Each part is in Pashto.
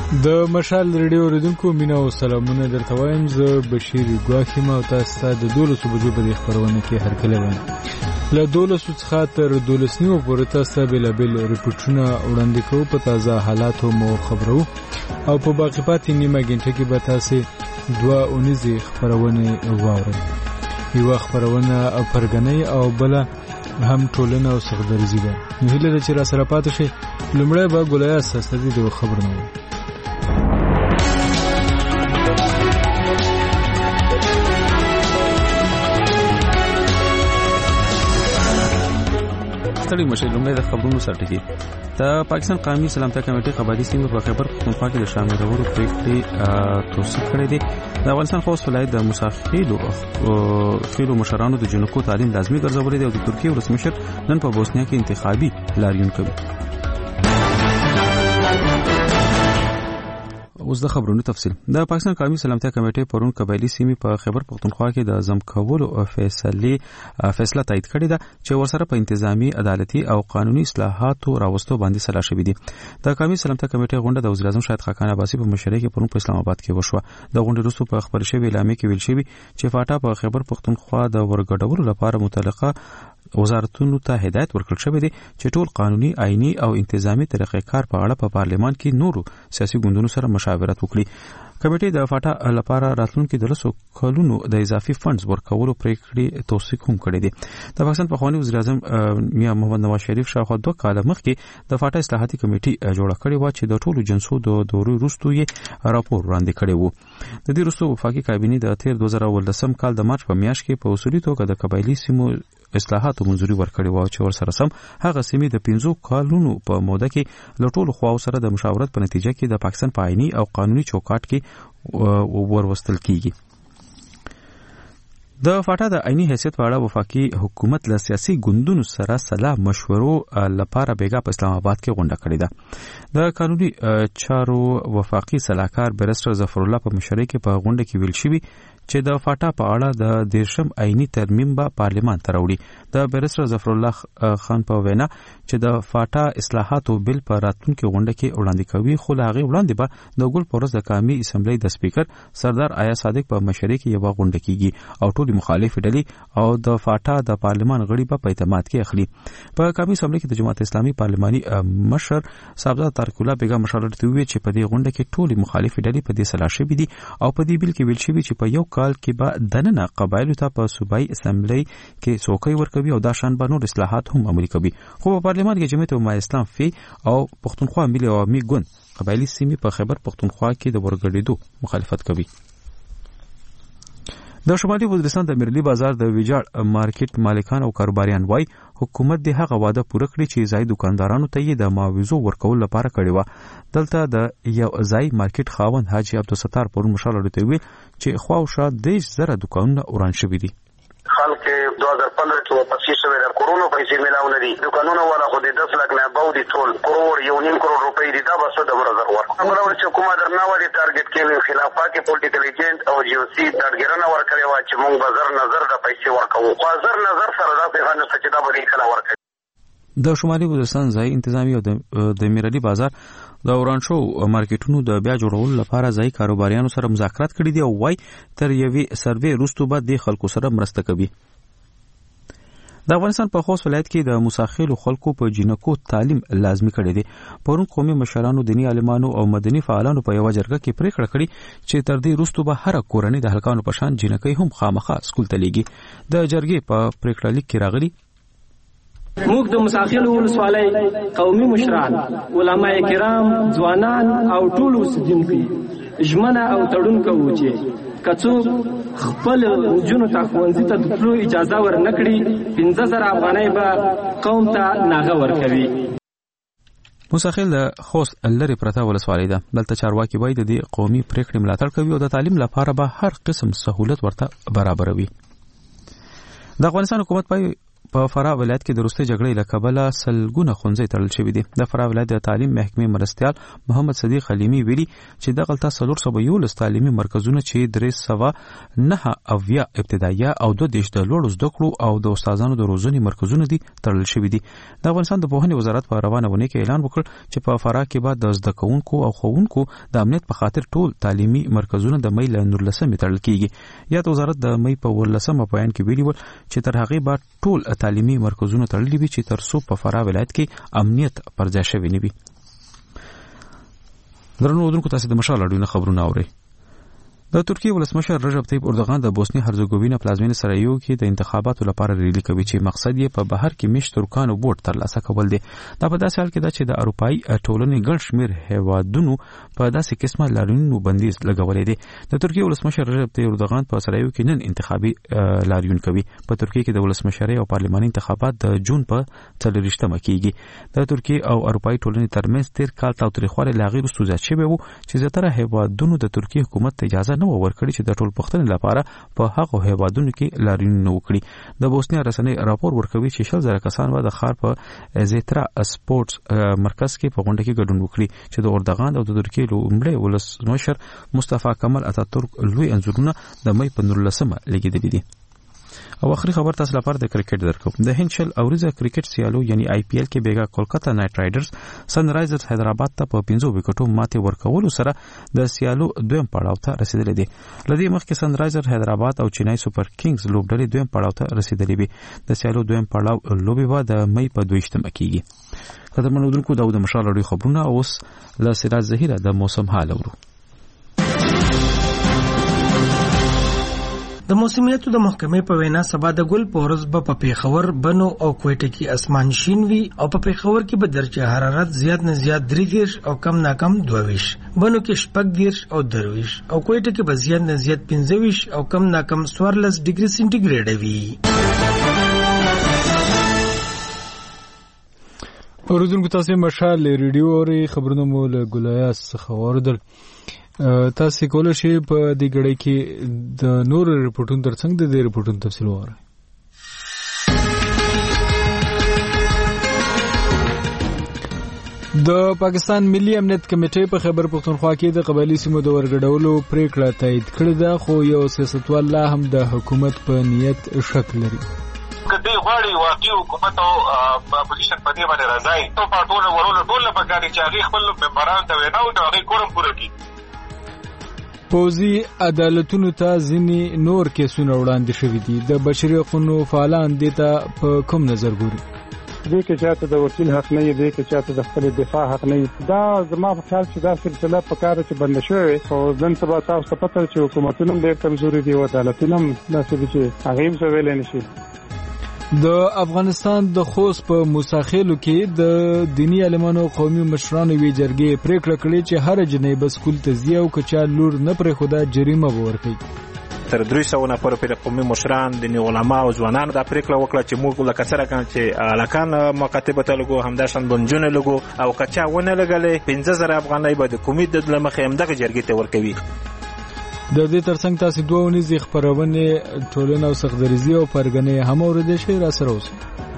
د مشال ریډیو اوریدونکو مینا او سلامونه درته وایم. زه بشیر ګواخی ما او تاسو ته د 12 بجو په خبرونه کې هرکله وایم. له 12 څخه تر 12 نیمو پورې تاسو بېلابېل ریپورتونه وړاندې کوو، په تازه حالاتو مو خبرو او په باقي پاتې نیمه غنټه کې به تاسو دوه اونیزې خبرونه واورئ. یو خبرونه او پرګنۍ او بل هم ټولنه او سغدرزي ده. نو هله چې را سره پاتې شي لمړی به ګولای اساس دي د خبرونه. ستړي مشه لومړی د خبرونو سرټکی. د پاکستان قومي سلامتیا کمیټې قبایلی سیمې په خیبر پختونخوا کې د شاملولو پریکړې توصیه کړې دي. د افغانستان خوست ولایت د مساخیلو مشرانو د جنکو تعلیم لازمي ګرځولې دی او د ترکیې ولسمشر نن په بوسنیا کې انتخابي لاریون کوي. اوس د خبرونو تفصیل. د پاکستان قومي سلامتیا کمیټې پرون قبایلی سیمې په خیبر پختونخوا کې د ضم کولو فیصله تایید کړې ده چې ورسره په انتظامی عدالتي او قانوني اصلاحاتو راوستو باندې سلا شوې دي. د قومي سلامتیا کمیټې غونډه د وزیر اعظم شاهد خاقان عباسي په مشرۍ کې پرون په اسلام آباد کې وشوه. د غونډې وروسته په خبر شوی اعلامیه کې ویل شوی چې فاټا په خیبر پختونخوا د ورګډولو لپاره متعلقه وزارتونو ته هدایت ورکړل شوی دی چې ټول قانوني، آئینی او انتظامی طریقې کار په اړه په پارلمان کې نورو سیاسي ګوندونو سره مشاورت وکړي. کمیټې د فاټا لپاره راتلونکي د 200 کلونو د اضافي فنډز ورکولو پریکړې توثیق هم کړې دي. د پاکستان پخوانی وزیر اعظم میا محمد نواز شریف شاوخوا 2 کال مخکې د فاټا اصلاحاتي کمیټې جوړه کړې و چې د ټولو جنسو د دورې وروسته یې راپور وړاندې کړی و. د دې وروسته وفاقي کابینې د 2013 کال د مارچ په میاشت کې په اصولي توګه د قبایلی سیمو اصلاحاتو منځوري ورکړې و چې ورسره سم هغه سیمې د 15 کالونو په موده کې له ټولو خواو سره د مشاورت په نتیجه کې د پاکستان په آئینی او قانوني چوکاټ کې وروستل کیږي. د فاټا د آئینی حیثیت په اړه وفاقي حکومت له سیاسي ګوندونو سره سلا مشورو لپاره بیګا په اسلام آباد کې غونډه کړې ده. د قانوني چارو وفاقي سلاکار بیرسټر ظفر الله په مشرۍ کې په غونډه کې ویل شوی چې د فاټا په اړه د 13 آئینی ترمیم به پارلمان ته راوړي. د بیرسټر ظفر الله خان په وینا چې د فاټا اصلاحاتو بل په راتلونکي غونډه کې وړاندې کوي، خو لا هغه وړاندې به د ګل پورز د قومي اسمبلی د سپیکر سردار آیا صادق په مشرۍ کې یو غونډه کیږي او ټول مخالف ډلې او د فاټا د پارلمان غړي په اعتماد کې اخلي. په قومي اسمبلی کې د جماعت اسلامي پارلماني مشر صاحبزاده طارق الله بیگا مشاورت کوي چې په دې غونډه کې ټول مخالف ډلې په دې سلا شوې دي او په دې بل کې ویل شوی چې په یو کال کې به دننه قبایلو ته په صوبایي اسمبلی کې څوکۍ ورکوي او دا شان به نور اصلاحات هم عملي کوي. خو په پارلمان کې جمعیت علماء اسلام فی او پښتونخوا ملي عوامي ګوند قبایلی سیمې په خیبر پښتونخوا کې د ورګډېدو مخالفت کوي. د شمالي وزیرستان د میرلی بازار د ویجاړ مارکیټ مالکان او کاروباریان وای حکومت د هغه واده پوره کړی چې ځای دکاندارانو ته یې د معاوضو ورکول لپاره کړی و. دلته د یو ځای مارکیټ خاوند حاجی عبدالستار پرون مشاله ورته ویل چې خواوشا 10,000 دکانونه وران شوي دي. خلک 2015 کې واپس شوی د کرونا پیسې ملاو نه دي. دکانونه ولا خو د 10 لک نه باو دي ټول کروڑ 1.5 کروڑ روپۍ دي. دا بس د برابر ورک خبره چې کومه درنه و دي ټارګټ کې خلافه کې پولیټیکل ایجنټ او جی او سی ټارګټونه ورکړي و چې موږ بازار نظر د پیسې ورکوو. بازار نظر سره دا په هغه څه چې دا به کله ورکړي. د شمالي وزیرستان ځای انتظامی او د میرلی بازار د اوران شو مارکیټونو د بیا جوړولو لپاره ځای کاروباریانو سره مذاکرات کړي دي او وای تر یوې سروې وروسته به د خلکو سره مرسته کوي. د افغانستان په خوست ولایت کې د مساخیلو خلکو په جنکو تعلیم لازمي کړی دی. پرون قومي مشرانو، دینی عالمانو او مدني فعالانو په یو جرګه کې پریکړه کړې چې تر دې وروسته به هر کورنۍ د هلکانو په شان جنکۍ هم خامخا سکول ته لیږي. د جرګې په پریکړه لیک کې راغلي موږ د مساخیلو ولسوالۍ قومي مشران، علما کرام، ځوانان او ټول اوسیدونکو ژمنه او تړون کوو چې کڅو خپل جنو ته ښوونځي ته د تلو اجازه ورنکړي 15,000 افغانۍ به قوم ته ناغه ورکوي. مساخیل د خوست لري پرته ولسوالۍ ده. دلته چارواکي وایي د دې قومي پریکړې ملاتړ کوي او د تعلیم لپاره به هر قسم سہولت ورته برابروي. د افغانستان حکومت په فراه ولایت کې د وروستۍ جګړې له کبله سلګونه ښوونځي تړل شوي دي. د فراه ولایت د تعلیم محکمې مرستیال محمد صدیق حلیمي ویلي چې دغلته 411 تعلیمي مرکزونه چې 309 ابتدائیه او 2 د لوړو زده کړو او د استادانو د روزنې مرکزونه دي تړل شوي دي. د افغانستان د پوهنې وزارت په روانه ونې کې اعلان وکړ چې په فراه کې به د زده کوونکو او ښوونکو د امنیت په خاطر ټول تعلیمي مرکزونه د مې له 19 تړل کیږي. یا د وزارت د مې په 14 بیان کې ویلي ول چې تر هغه به ټول تعلیمي مرکزونه تړلي وي چې ترڅو په فراه ولایت کې امنیت پر ځای شوی نه وي. درنو اردوونکو تاسو د مشال اړوند خبرونه اورئ. د ترکیه ولسمشر رجب طیب اردوغان د بوسنی هرزګووینا پلازمینه سرایو کې د انتخاباتو لپاره ریلی کوي چې مقصد یې په بهر کې مشت ترکانو ووټ ترلاسه کول دي. دا په داسې حال کې ده چې د اروپایي ټولنې ګڼ شمېر هیوادونو په داسې قسمه لاریونونو بندیز لګولې دي. د ترکیه ولسمشر رجب طیب اردوغان په سرایو کې نن انتخابي لاریون کوي. په ترکیه کې د ولسمشرۍ او پارلماني انتخابات د جون په 24مه کېږي. د ترکیه او اروپایي ټولنې ترمنځ تیر کال تاوتریخوالی لا غیر وروسته زیات شوی و چې زیاتره هیوادونو د ترکیه حکومت ته اجازه نه ورکړي چې د ټول پښتنې لپاره په هغو هیوادونو کې لاریونونه وکړي. د بوسنیا رسنۍ راپور ورکوي چې 100,000 کسان به د ښار په زیترا سپورتس مرکز کې په غونډه کې ګډون وکړي چې د اردوغان او د ترکیې لومړی ولسمشر مصطفی کمال اتاتورک لوی انځورونه د مې په 19مه لګیدلي دي. او اخري خبر تاسو لپاره د کرکټ درکوم. د هند شل اوریزه کرکټ سیالو یعنی آی پی ایل کې بیګا کولکتا نایټ رایډرز سن رایزرز حیدرآباد ته په 15 وکټو ماتې ورکولو سره د سیالو دویم پړاو ته رسیدلې دي. لدې مخکې سن رایزرز حیدرآباد او چنای سوپر کینګز لوبډلې دویم پړاو ته رسیدلې وي. د سیالو دویم پړاو لوبي به د مې په 22مه کېږي. قدرمنو دونکو د مشال اړوي خبرونه اوس له سراج زهیره د موسم حال اورو. د موسمیاتو د محکمې په وینا سبا د ګل په ورځ به په پیښور، بنو او کوټه کې اسمان شین وي او په پیښور کې به درجه حرارت زیات نه زیات 3 او کم نه کم 22، بنو کې 14 او 23 او کوټه کې به زیات نه زیات 15 او کم نه کم 14 ډیګري سنټیګریډ وي. اوریدونکو تاسو مشال ریډیو اوري خبرونه مو له ګلایاس څخه اوریدل. تاسو کولای شئ په دې غړي کې د نور ریپورتونو ترڅنګ د دې ریپورتونو تفصیل واورئ. د پاکستان ملي امنیت کمیټې په خیبر پختونخوا کې د قبایلی سیمو د ورګډولو پریکړه تایید کړې ده، خو یو سیاستوال لا هم د حکومت په نیت شک لري. کدی غواړي واقعي حکومت او اپوزیشن په دې باندې راځي ته په ټول په ګاډي چې هغه خپل ممبران ته ویناو ته هغه کورم پوره کړي. پوزي عدالتونو ته ځینې نور کیسونه وړاندې شوي دي. د بشري حقوقو فعالان دې ته په کوم نظر ګوري؟ دې کې چاته د وکیل حق نه دی، کې چاته د خپل دفاع حق نه دی. دا زما په خیال چې دا سلسله په کار چې بند شوی او نن سبا تاسو ته پته چې حکومتونه ډېر کمزوري دي او عدالتونه هم داسې چې هغه هم څه ویل نه شي. د افغانستان د خوست په موساخیلو کې د دینی عالمانو قومي مشرانو وی جرګې پریکړه کړې چې هر جنې بس کول تزیه او کچا لور نه پرې خدا جریمه ورکړي. تر 300 نفر په قومي مشران د علماء او ځوانانو د پریکړه وکړه چې موږ لکه سره کان چې الکان مکاتبه ته لګو همداشان بنجونه لګو او کچا ونه لګلې 15000 افغانۍ به د کومې د لمخې همدغه جرګې ته ورکوي. د دې ترڅنګ تاسو دوه ونیزې خبرونه ټولنه او سخدریزي او پرګنې هم اوریدل شي را سره اوسه.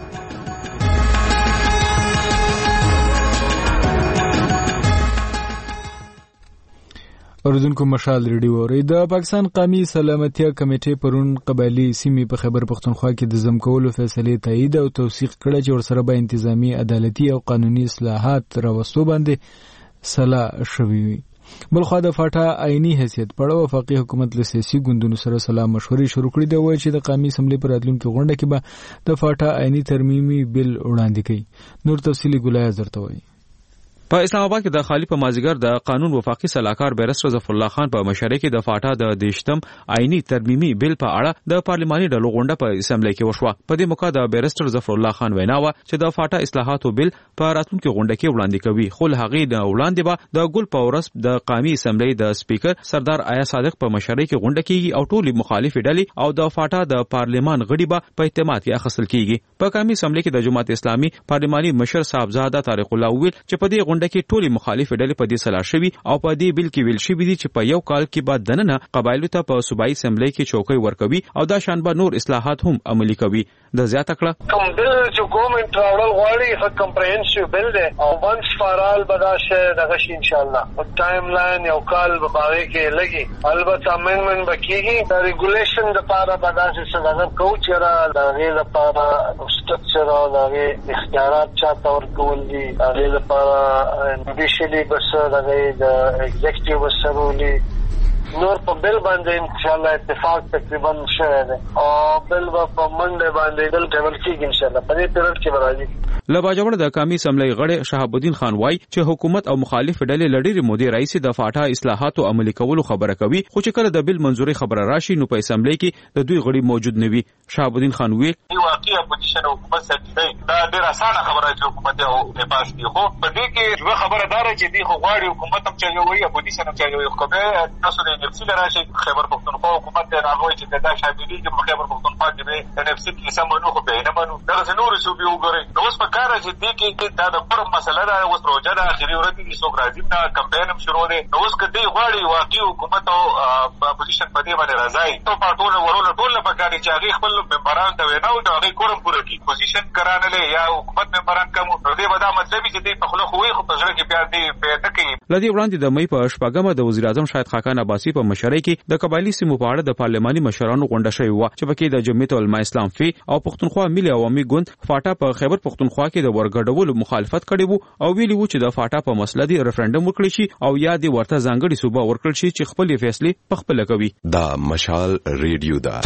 اوریدونکو مشال ریډیو اوري. د پاکستان قومي سلامتیا کمیټې پرون قبایلی سیمې په خیبر پختونخوا کې د ضم فیصلې تایید او توثیق کړه چې ورسره به انتظامی عدالتي او قانوني اصلاحات راوستو باندې صلاح شوي وي. بلخوا د فاټا عیني حیثیت په اړه وفاقي حکومت له سیاسي ګوندونو سره سلا مشورې شروع کړې ده، وایي چې د قومي اسمبلی پر راتلونکي غونډه کې به د فاټا عیني ترمیمي بل وړاندې کوي. نور تفصیلي ګلایز درته وایي. په اسلام آباد کې د خالی په مازیګر د قانون وفاقي سلاکار بیرسټر ظفر الله خان په مشورې کې د فاټا د دیشتم عیني ترمیمي بل په اړه د پارلماني ډلو غونډه په اسمبلی کې وشوه. په دې موقع د بیرسټر ظفر الله خان وینا و چې د فاټا اصلاحاتو بل په راتلونکي غونډه کې وړاندې کوي، خو هغه د وړاندې به د ګل پاورس د قومي اسمبلی د سپیکر سردار آیا صادق په مشورې کې غونډه کېږي او ټولي مخالف ډلې او د فاټا د پارلمان غړي به په اعتماد کې اخیستل کېږي. په قومي اسمبلی کې د جماعت اسلامي پارلماني مشر صاحبزاده طارق الله ویل چې په دې غونډه غونډه کې ټولي مخالف ډلې په دې سلا شوي او په دې بل کې ویل شوي دي چې په یو کال کې بعد دننه قبایلو ته په صوبایي اسمبلی کې چوکۍ ورکوي او دا شان به نور اصلاحات هم عملي کوي. د زیاته کړه کوم بل چې ګورنمنت راوړل غواړي ښه کمپریهنسیو بل دی او وانس فار آل به دا شی دغه شي انشاءالله په ټایم لاین یو کال به باغې کې لګي البته امندمنت به کېږي د ریګولیشن دپاره به داسې څه دغه کوو چې د هغې لپاره سټرکچر او د هغې اختیارات چاته ورکول دي د هغې لپاره جوډیشلي به څه د هغې د ایګزیکټیو به څه رولي نور په بل باندې انشاءالله اتفاق تقریبا شوی دی او بل په منډه باندې دل ټیبل کېږي انشاءالله په دې پیریډ کې به راځي. له باجوړ د قومي اسمبلی غړی شهاب الدین خان وایي چې حکومت او مخالف ډلې لړۍ مودې رئیس د فاټا اصلاحات او عملي کولو خبره کوي خو چې کله د بل منځوري خبره راشي نو په اسمبلی کې د دوی غړي موجود نه وي. شهاب الدین خان ویل واقعي اپوزیشن حکومت سره دا ډېر اسانه خبره چې حکومت او پاس دي خو په دې کې یو خبره دار چې دی خو غواړي حکومت هم چایوي اپوزیشن هم چایوي خو به تاسو د نفسي راشي خیبر پختونخوا حکومت ته راغوي چې دا شاملي چې په خیبر پختونخوا کې د نفسي کې سمونو خو به نه منو دا نور صوبې وګورئ نو اوس په کار چې دې کې دا د پرم مسله ده اوس پروژه د اخري ورځې کې څوک راځي دا کمپاین هم شروع دی نو اوس کدی غواړي واقعي حکومت او اپوزیشن په دې باندې راځي ته پټول ورول ټول په کار چې هغه خپل ممبران ته ویناو ته هغه کورم پوره کی پوزیشن کرانه یا حکومت ممبران کوم نو دې ودا مطلب چې دې په خلکو وي خو په ځړ کې پیار دی پیدا کوي. لدی وړاندې د مې په شپږمه د وزیر اعظم شاهد خاقان عباسی په مشرۍ کې د قبایلی سیمو په اړه د پارلماني مشرانو غونډه شوې و چې پکې د جمعیت العلماء اسلام فی او پښتونخوا ملي عوامي ګوند فاټا په خیبر پښتونخوا کې د ورګډولو مخالفت کړی وو او ویلي وو چې د فاټا په مسله دی ریفرندوم وکړي شي او یا د ورته ځانګړي صوبه ورکړل شي چې خپل فیصله په خپل کوي. دا مشال ریډیو دا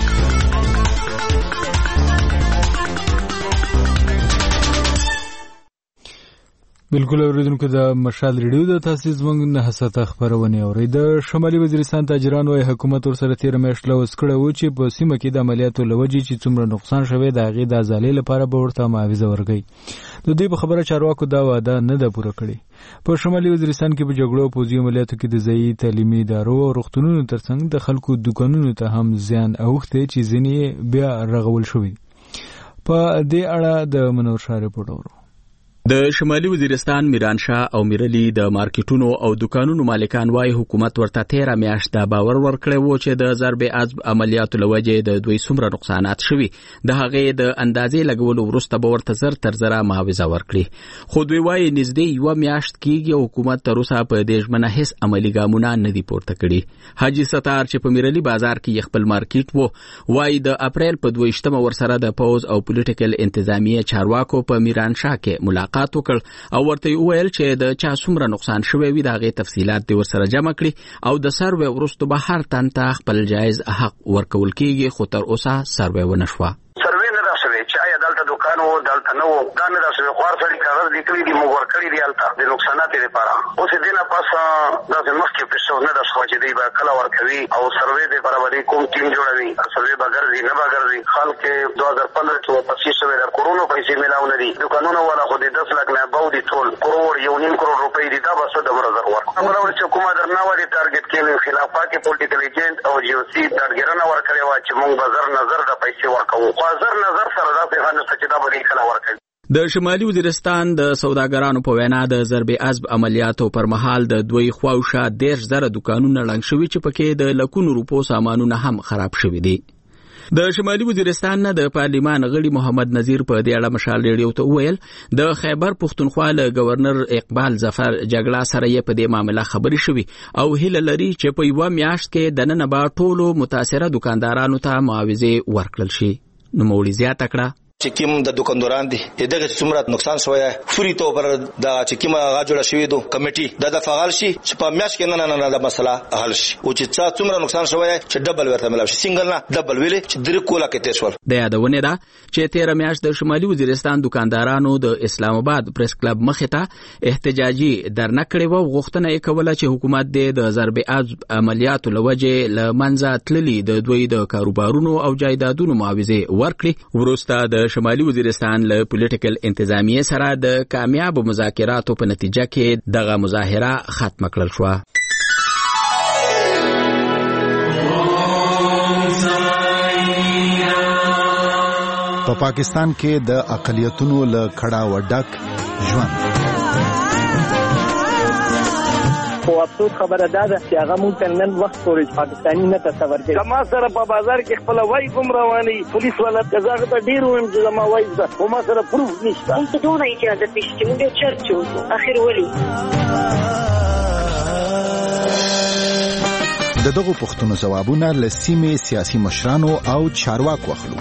بالکل اوریدونکو د مشال ریډیو د تاسیس موږ نه حساسه خبرونه اوري. د شمالي وزیرستان تاجرانو او حکومت ورسره تیر میاشت لوس کړه و چې په سیمه کې د عملیاتو لوجي چې څومره نقصان شوی د هغې د ازالۍ لپاره به ورته معاوضه ورکړي. د دې په خبره چارواکو دا وعده نه ده پوره کړې. په شمالي وزیرستان کې په جګړو او پوځي عملیاتو کې د ځایي تعلیمي ادارو او روغتونونو ترڅنګ د خلکو دکانونو ته هم زیان اوښتی چې ځینې بیا رغول شوي. په دې اړه د منور شاه رپورټ اورو. د شمالي وزیرستان میرانشاه او میرلی د مارکیټونو او دکانونو مالکان وايي حکومت ورته 13 میاشت د باور ورکړی وو چې د ضرب عضب عملیاتو لوجه د دوی څومره نقصانات شوي د هغې د اندازې لګولو وروسته به ورته زر تر زره معاوضه ورکړي خو دوی وايي نږدې یو میاشت کېږي حکومت تر اوسه په دې ژمنه هیڅ عملي ګامونه نه دي پورته کړي. حاجي ستار چې په میرلی بازار کې خپل مارکیټ وو وايي د اپریل په 22 ورسره د پوز او پولیټیکل انتظامیه چارواکو په میرانشاه کې ملاقات وکړ او ورته وویل چې د چا څومره نقصان شوی وي د هغې تفصیلات دې ورسره جمع کړي او د سروې وروسته به هر تن ته خپل جایز حق ورکول کېږي خو تر اوسه سروې ونه شوه. چې آیا دلته دکان وو دلته نه وو دا نه داسې خوار سړي کاغذ لیکلي دي موږ ورکړي دي هلته د نقصاناتو دپاره اوس یې دې نه پس داسې مخکې پیشو نه ده شوه چې دوی به کله ورکوي او سروې دپاره به دوی کوم ټیم جوړوي سروې به ګرځي نه به ګرځي خلک 2015 کې واپسې شوی د کورونو پیسې میلاو نه دي دکانونه والا خو د 10 لک نه ابو دي ټول کروڑ 1.5 کروڑ روپۍ دي دا به څه دومره زر ورکړي چې کومه درنه وه د ټارګېټ کې خلاف پاتې پولیټیکل ایجنټ او جی او سي ډاډګیرنه ورکړې وه چې موږ به زر نظر د پیسې ورکوو خو زر نظر سره داسې ښه نشته چې دا به دوی کله ورکوي. د شمالي وزیرستان د سوداګرانو په وینا د ضرب عضب عملیاتو پر مهال د دوی خواوشا 10,000 دکانونه ړنګ شوي چې پکې د لکونو روپو سامانونه هم خراب شوي دي. د شمالي وزیرستان نه د پارلیمان غړي محمد نذیر په دې اړه مشال ریډیو ته وویل د خیبر پښتونخوا له گورنر اقبال ظفر جګړه سره یې په دې معاملې خبرې شوي او هیله لري چې په یوه میاشت کې دننه به ټولو متاثره دکاندارانو ته معاوضې ورکړل شي. نوموړي زیاته کړه چې کوم د دکانداران دي دغه څومره نقصان شوی فری تو پر د چې کومه غاجوړه شوی دو کمیټي د فعال شي چې په میاش کې نه د مسله حل شي او چې څومره نقصان شوی چې ډبل ورته ملاوي شي سنگل نه ډبل ویلې چې درې کوله کې تیر شول. د یادونه ده چې 13 میاشت د شمالي وزیرستان دکاندارانو د اسلام آباد پریس کلب مخې ته احتجاجي درنه کړې و غوښتنه یې کوله چې حکومت د ضرب عضب عملیاتو لوجه لمنځه تللي د دوی د کاروبارونو او جایدادونو معاوضې ورکړي. وروسته د شمالي وزیرستان له پولیټیکل انتظامیه سره د کامیاب مذاکراتو په نتیجه کې دغه مظاهره ختم کړل شو. په پاکستان کې د اقلیتونو له کړه وډک ژوند خو افسوس خبره ده چې هغه مونږ نن وخت پورې پاکستاني نه تصور کوي. کما سره په بازار کې خپل وای کوم رواني پولیس ولا قزاق ته ډیر ویم چې ما وای ده خو ما سره پروف نشته. مونږ ته دوه اجازه نشته مونږ چرچو اخر ولي دغه پښتنو جوابونه لسیمه سیاسي مشرانو او چارواکو اخلو.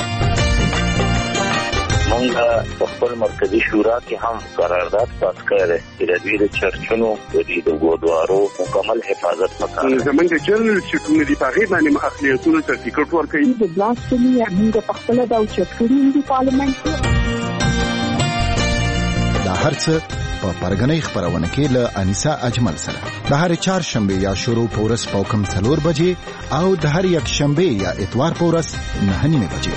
مونږ په خپل مرکزی شورا کې هم قرارداد پاس کړی چې د دې چرچونو د دې ګودوارو مکمل حفاظت وکړي. زمونږ جنرال سکرټری دی په هغه باندې اخلیتونو سرټیفیکټ ورکړي. د بلاسټمي موږ په خپل د چرچونو دی پارلیمنت دا هرڅه په پرګنۍ خبرونه کې له انیسا اجمل سره د هر چهارشنبه یا شروع پورس پوکم 4 بجې او د هر یک شنبه یا اتوار پورس 9 بجې.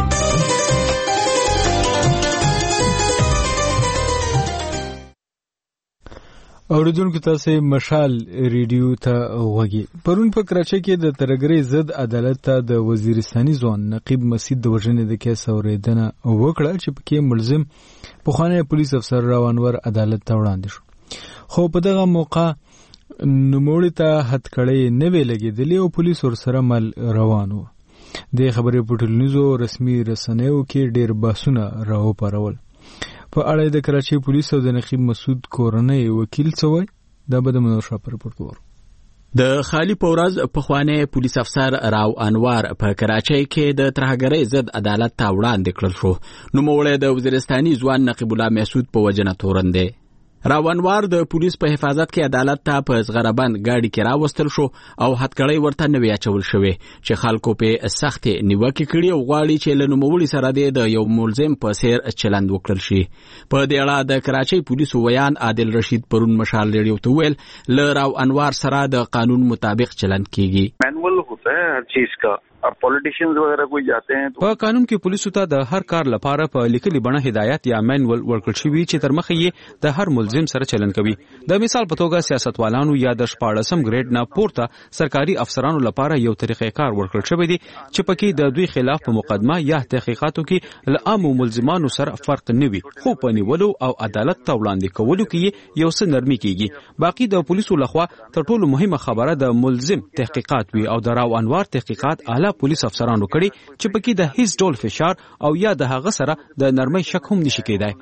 اوریدونکو تاسو مشال ریډیو ته وګورئ. پرون په کراچۍ کې د ترګری ضد عدالت ته د وزیرستاني ځوان نقیب مسعود د وژنې د کیس اوریدنه وکړه چې پکې ملزم پخوانی پولیس افسر راونور عدالت ته وړاندې شو. خو په دغه موقع نوموړي ته هتکړې نه وی لګېدلې او پولیس ورسره مل روان و. د خبرې په ټولنیزو رسمي رسنیو کې ډېر بحثونه راوپارول. په اړه د کراچۍ پولیس او د نقیب مسعود کورنۍ وکیل څوی دا به د منور شاپ رپورټ کوو. د خالی پورز پخوانی پولیس افسر راو انوار په کراچۍ کې د ترهګرۍ ضد عدالت ته وړاندې کړل شو. نوموړی د وزیرستاني ځوان نقیب الله مسعود په وجنه تورن دی. راو انوار د پولیس په حفاظت کې عدالت ته په زغربند گاډي کې راوستل شو او هتکړۍ ورته نوې اچول شوې چې خلکو په سخت نیوکه کړي او غواړي چې له نوموړي سره د یو ملزم په څیر چلند وکړل شي. په دې اړه د کراچۍ پولیسو ویان عادل رشید پرون مشال ریډیو ته ویل له راو انوار سره د قانون مطابق چلند کیږي. مینول ہوتا ہے ہر چیز کا. اب پولیټیشنز وغیرہ کوئی جاتے ہیں په قانون کې پولیسو ته د هر کار لپاره په لیکلي بڼه هدایت یا مینول ورکړل شوی چې تر مخه یې د هر ملزم سره چلند کوي. د مثال په توګه سیاستوالانو یا د 14م ګریډ نه پورته سرکاري افسرانو لپاره یو طریقې کار ورکړل شوی دی چې پکې د دوی خلاف په مقدمه یا تحقیقاتو کې له عام ملزمانو سره فرق نه وي خو په نیولو او عدالت ته وړاندې کولو کې یو څه نرمي کیږي. باقي د پولیسو لخوا تر ټولو مهمه خبره د ملزم تحقیقات وي او د راو انوار تحقیقات اعلی پولیس افسرانو کړي چې پکې د هیڅ ډول فشار او یا د هغه سره د نرمۍ شک هم نشي کېدای.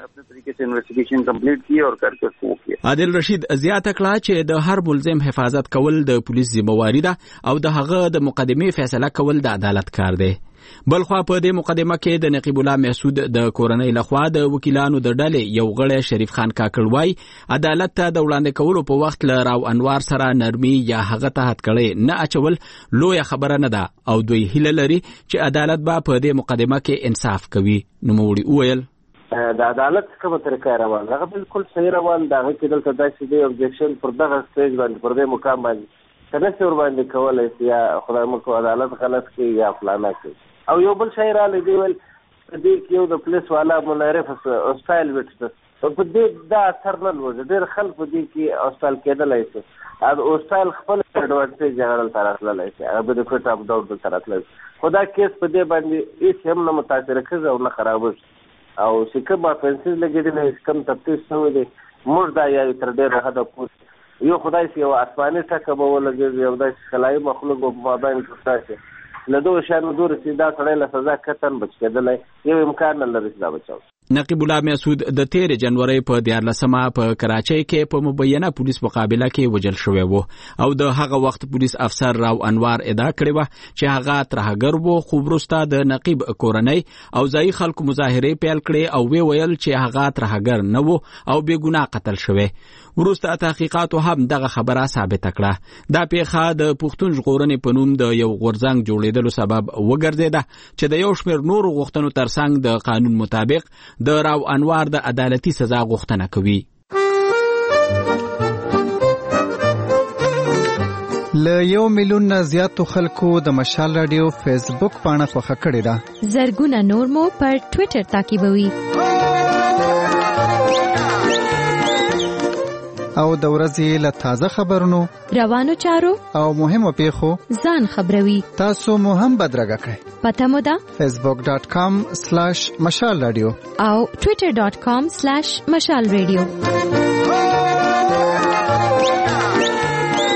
عادل رشید زیاته کړه چې د هر ملزم حفاظت کول د پولیس ذمہواری ده او د هغه د مقدمې فیصله کول د عدالت کار دی. بلخوا په دې مقدمه کې د نقیب الله مسعود د کورنۍ لخوا د وکیلانو د ډلې یو غړی شریف خان کاکړ وای عدالت ته د وړاندې کولو په وخت له راو انوار سره نرمي یا هغه ته هتکړې نه اچول لویه خبره نه ده او دوی هیله لري چې عدالت به په دې مقدمه کې انصاف کوي. نوموړي وویل د عدالت کومه طریقه روان هغه بالکل صحیح روان دا کې دلته داسې دی objection پر دغه سټیج باندې پر دې مقام باندې څنګه ور باندې کولای شي یا خدای مو کو عدالت غلط کوي یا فلانا کوي. او یو بل شی را لګي ول دې کې یو د پولیس والا منعرف اوسټایل وټس په دې دا اثر نه لوي ډېر خلک په دې کې اوسټایل کېدلای شي او اوسټایل خپل اډوانټیج جنرال طرف لای شي هغه د کوټ اپ ډاون طرف لای خدا کیس په دې باندې هیڅ هم نه متاثر کړي او نه خراب او چې کومه فنسز لګیدل کم تفتیش شوی دی موږ دا یا تر ډېر حد پورې یو خدای سي او آسماني ټکه به ولګي یو د خلای مخلوق په مابین کې تاسو له دوه شانو دور سیدا سره له سزا کتن بچ کېدل یو امکان نه لري دا بچاو. نقیب الله مسعود د 13 جنوري په 14مه په کراچۍ کې په مبینه پولیس مقابله کې وجل شوی وو او د هغه وخت پولیس افسر راو انوار ادعا کړې و چې هغه ترهګر وو خو وروسته د نقیب کورنۍ او ځای خلکو مظاهره پیل کړې او ویل چې هغه ترهګر نه وو او بے ګناه قتل شوی. وروسته تحقیقاتو هم دغه خبره ثابت کړه. دا پیښه د پښتون ژغورنې په نوم د یو غورځنګ جوړېدلو سبب وګرځیده چې د یو شمېر نورو غوښتنو ترڅنګ د قانون مطابق د راو انوار د عدالتي سزا غوښتنه کوي. له 1 میلیون نه زیاتو خلکو د مشال رادیو فیسبوک پاڼه خوښه کړې ده. زرګونه نور مو پر ټوئیټر تعقیبوي. او د ورځې له تازه خبرونو روانو چارو او مهمو پیښو ځان خبروي. تاسو مو هم بدرګه کړئ. پته مو ده facebook.com/مشال رادیو او twitter.com/مشال رادیو.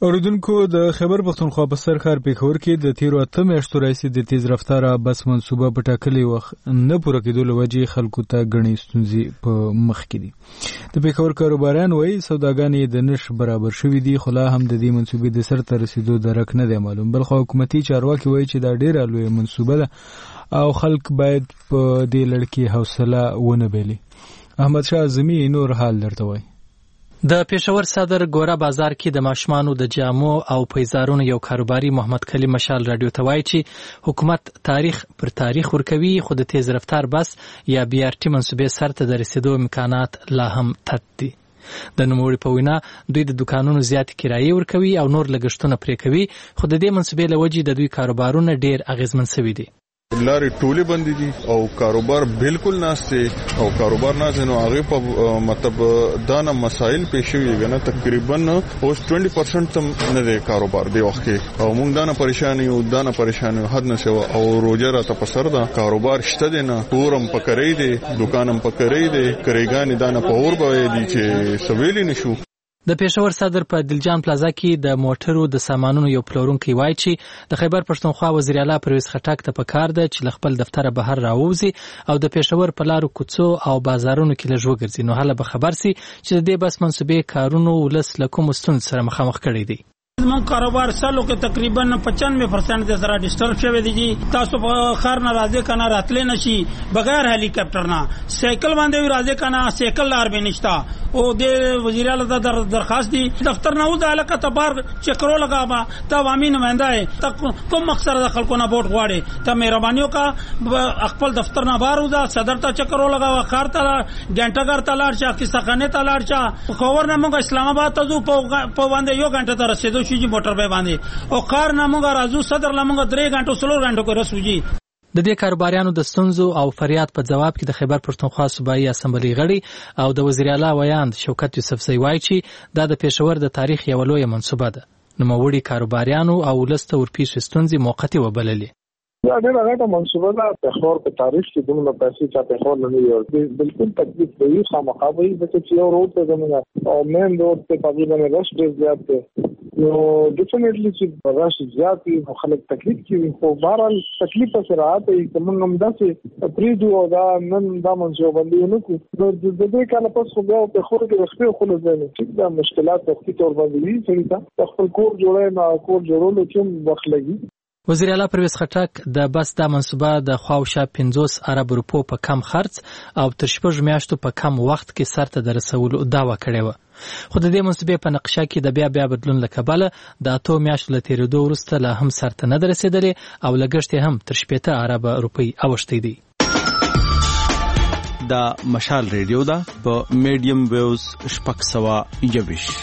اوریدونکو د خیبر پښتونخوا په سرخار پیښور کې د تیرو 8 میاشتو راهیسې د تیز رفتار بس منصوبه په ټاکلي وخت نه پوره کېدو له وجې خلکو ته ګڼې ستونزې په مخ کې دي. د پیښور کاروباران وایي سوداګانې د نش برابر شوي دي، خو لا هم د دې منصوبې د سرته رسیدو درک نه دی معلوم. بلخو حکومتي چارواکي وایي چې دا ډېره لویه منصوبه ده او خلک باید په دې لړ کې حوصله ونه بایلي. احمد شاه اعظمي نور حال درته وایي. د پېښور صدر ګوره بازار کې د ماشومانو د جامو او پیزارونو یو کاروباري محمد کلیم مشال رادیو ته وایي چې حکومت تاریخ پر تاریخ ورکوي، خو د تیز رفتار بس یا بی آر ټي منصوبې سرته د رسیدو امکانات لا هم تت دي. د نوموړي په وینا دوی د دکانونو زیاتې کرایې ورکوي او نور لګښتونه پرې کوي، خو د دې منصوبې له وجې د دوی کاروبارونه ډېر اغېزمن شوي دي. لارې ټولې بندې دي او کاروبار بالکل ناشته او کاروبار نه نو هغه په مطلب دانه مسائل پیښ شوي غنه تقریبا اوس 20% تم نه دی کاروبار دی وخت او موږ دانه پریشانی حد نه شو او روزه را ته پسر دا کاروبار شته دی نه پورم پکړې دی دکانم پکړې دی کریګان دانه پور به دي چې سویل نشو. د پېښور صدر په دلجان پلازا کې د موټرو د سامانونو یو پلورونکی وایي چې د خیبر پښتونخوا وزیر اعلی پرویز خټک ته پکار ده چې له خپل دفتره بهر راووځي او د پېښور په لارو کوڅو او بازارونو کې لږ وګرځي، نو هله به خبر سي چې د دې بس منصوبې کارونو ولس له کومو ستونزو سره مخامخ کړي دي. زموږ کاروبار سالو کې تقریبا 95% د سره ډیسټرب شوی دی. تاسو په خار نه راځي کنه راتلې نشي بغیر هلی کاپټر نه سایکل باندې راځي کنه سایکل لار به نشتا او د وزیر اعلی ته درخواست دی دفتر نه وځه علاقه ته بار چکرو لگا تا عوامي نمائنده ته کوم مقصد د خلکو نه ووټ غواړي ته مهرباني وکړه خپل دفتر نه بار وځه صدر ته چکرو لگا خار ته ګنټګر ته لاړ شه کیسه خانه ته لاړ شه خبر نه موږ اسلام آباد ته ځو په باندې یو غنټه ته رسیدو شي موټر به باندې او کار نه موږ راځو صدر لا موږ 3 غنټو 4 غنټو کې رسوږي. د دې کاروباریانو د ستونزو او فریاد په جواب کې د خیبر پښتونخوا صوبایي اسمبلی غړي او د وزیر اعلی ویاند شوکت یوسفزئی وایي چې دا د پېښور د تاریخ یو لویه منصوبه ده. نوموړي کاروباریانو او ولسته ورپېښې ستونزې موقتي وبللې. دا ډېره غټه منصوبه ده. پېښور په تاریخ کې دومره پیسې چې پېښور نه وي بالکل تکلیف دی خامخا وي چې یو روډ ته زموږ او مین روډ ته تقریبا رش ډېر زیات دی نو ډیفینټلی چې رش زیات وي خلک تکلیف کوي خو بهرحال تکلیف سره راځي کوم هم داسې پریدو او دا نن دا منصوبه باندې نه کو د دې کله پس خو بیا پېښور کې خپل خلک ځنه چې دا مشکلات وختي تور باندې وي چې خپل کور جوړای نه کور جوړولو کې وخت لګي. وزیر اعلی پرویز خټک د بس دا منصوبه د خواوشا 50 ارب روپو په کم خرڅ او تر 6 میاشتو په کم وخت کې سرته د رسولو دعوه کړې و، خو د دې منصوبې په نقشه کې د بیا بدلون له کبله د 8 میاشتو له تیرېدو وروسته لا هم سرته نه رسیدلې او لګښت هم تر 15 ارب روپۍ اوښتی دی. دا مشال ریډیو دا په میډیم ویوز 621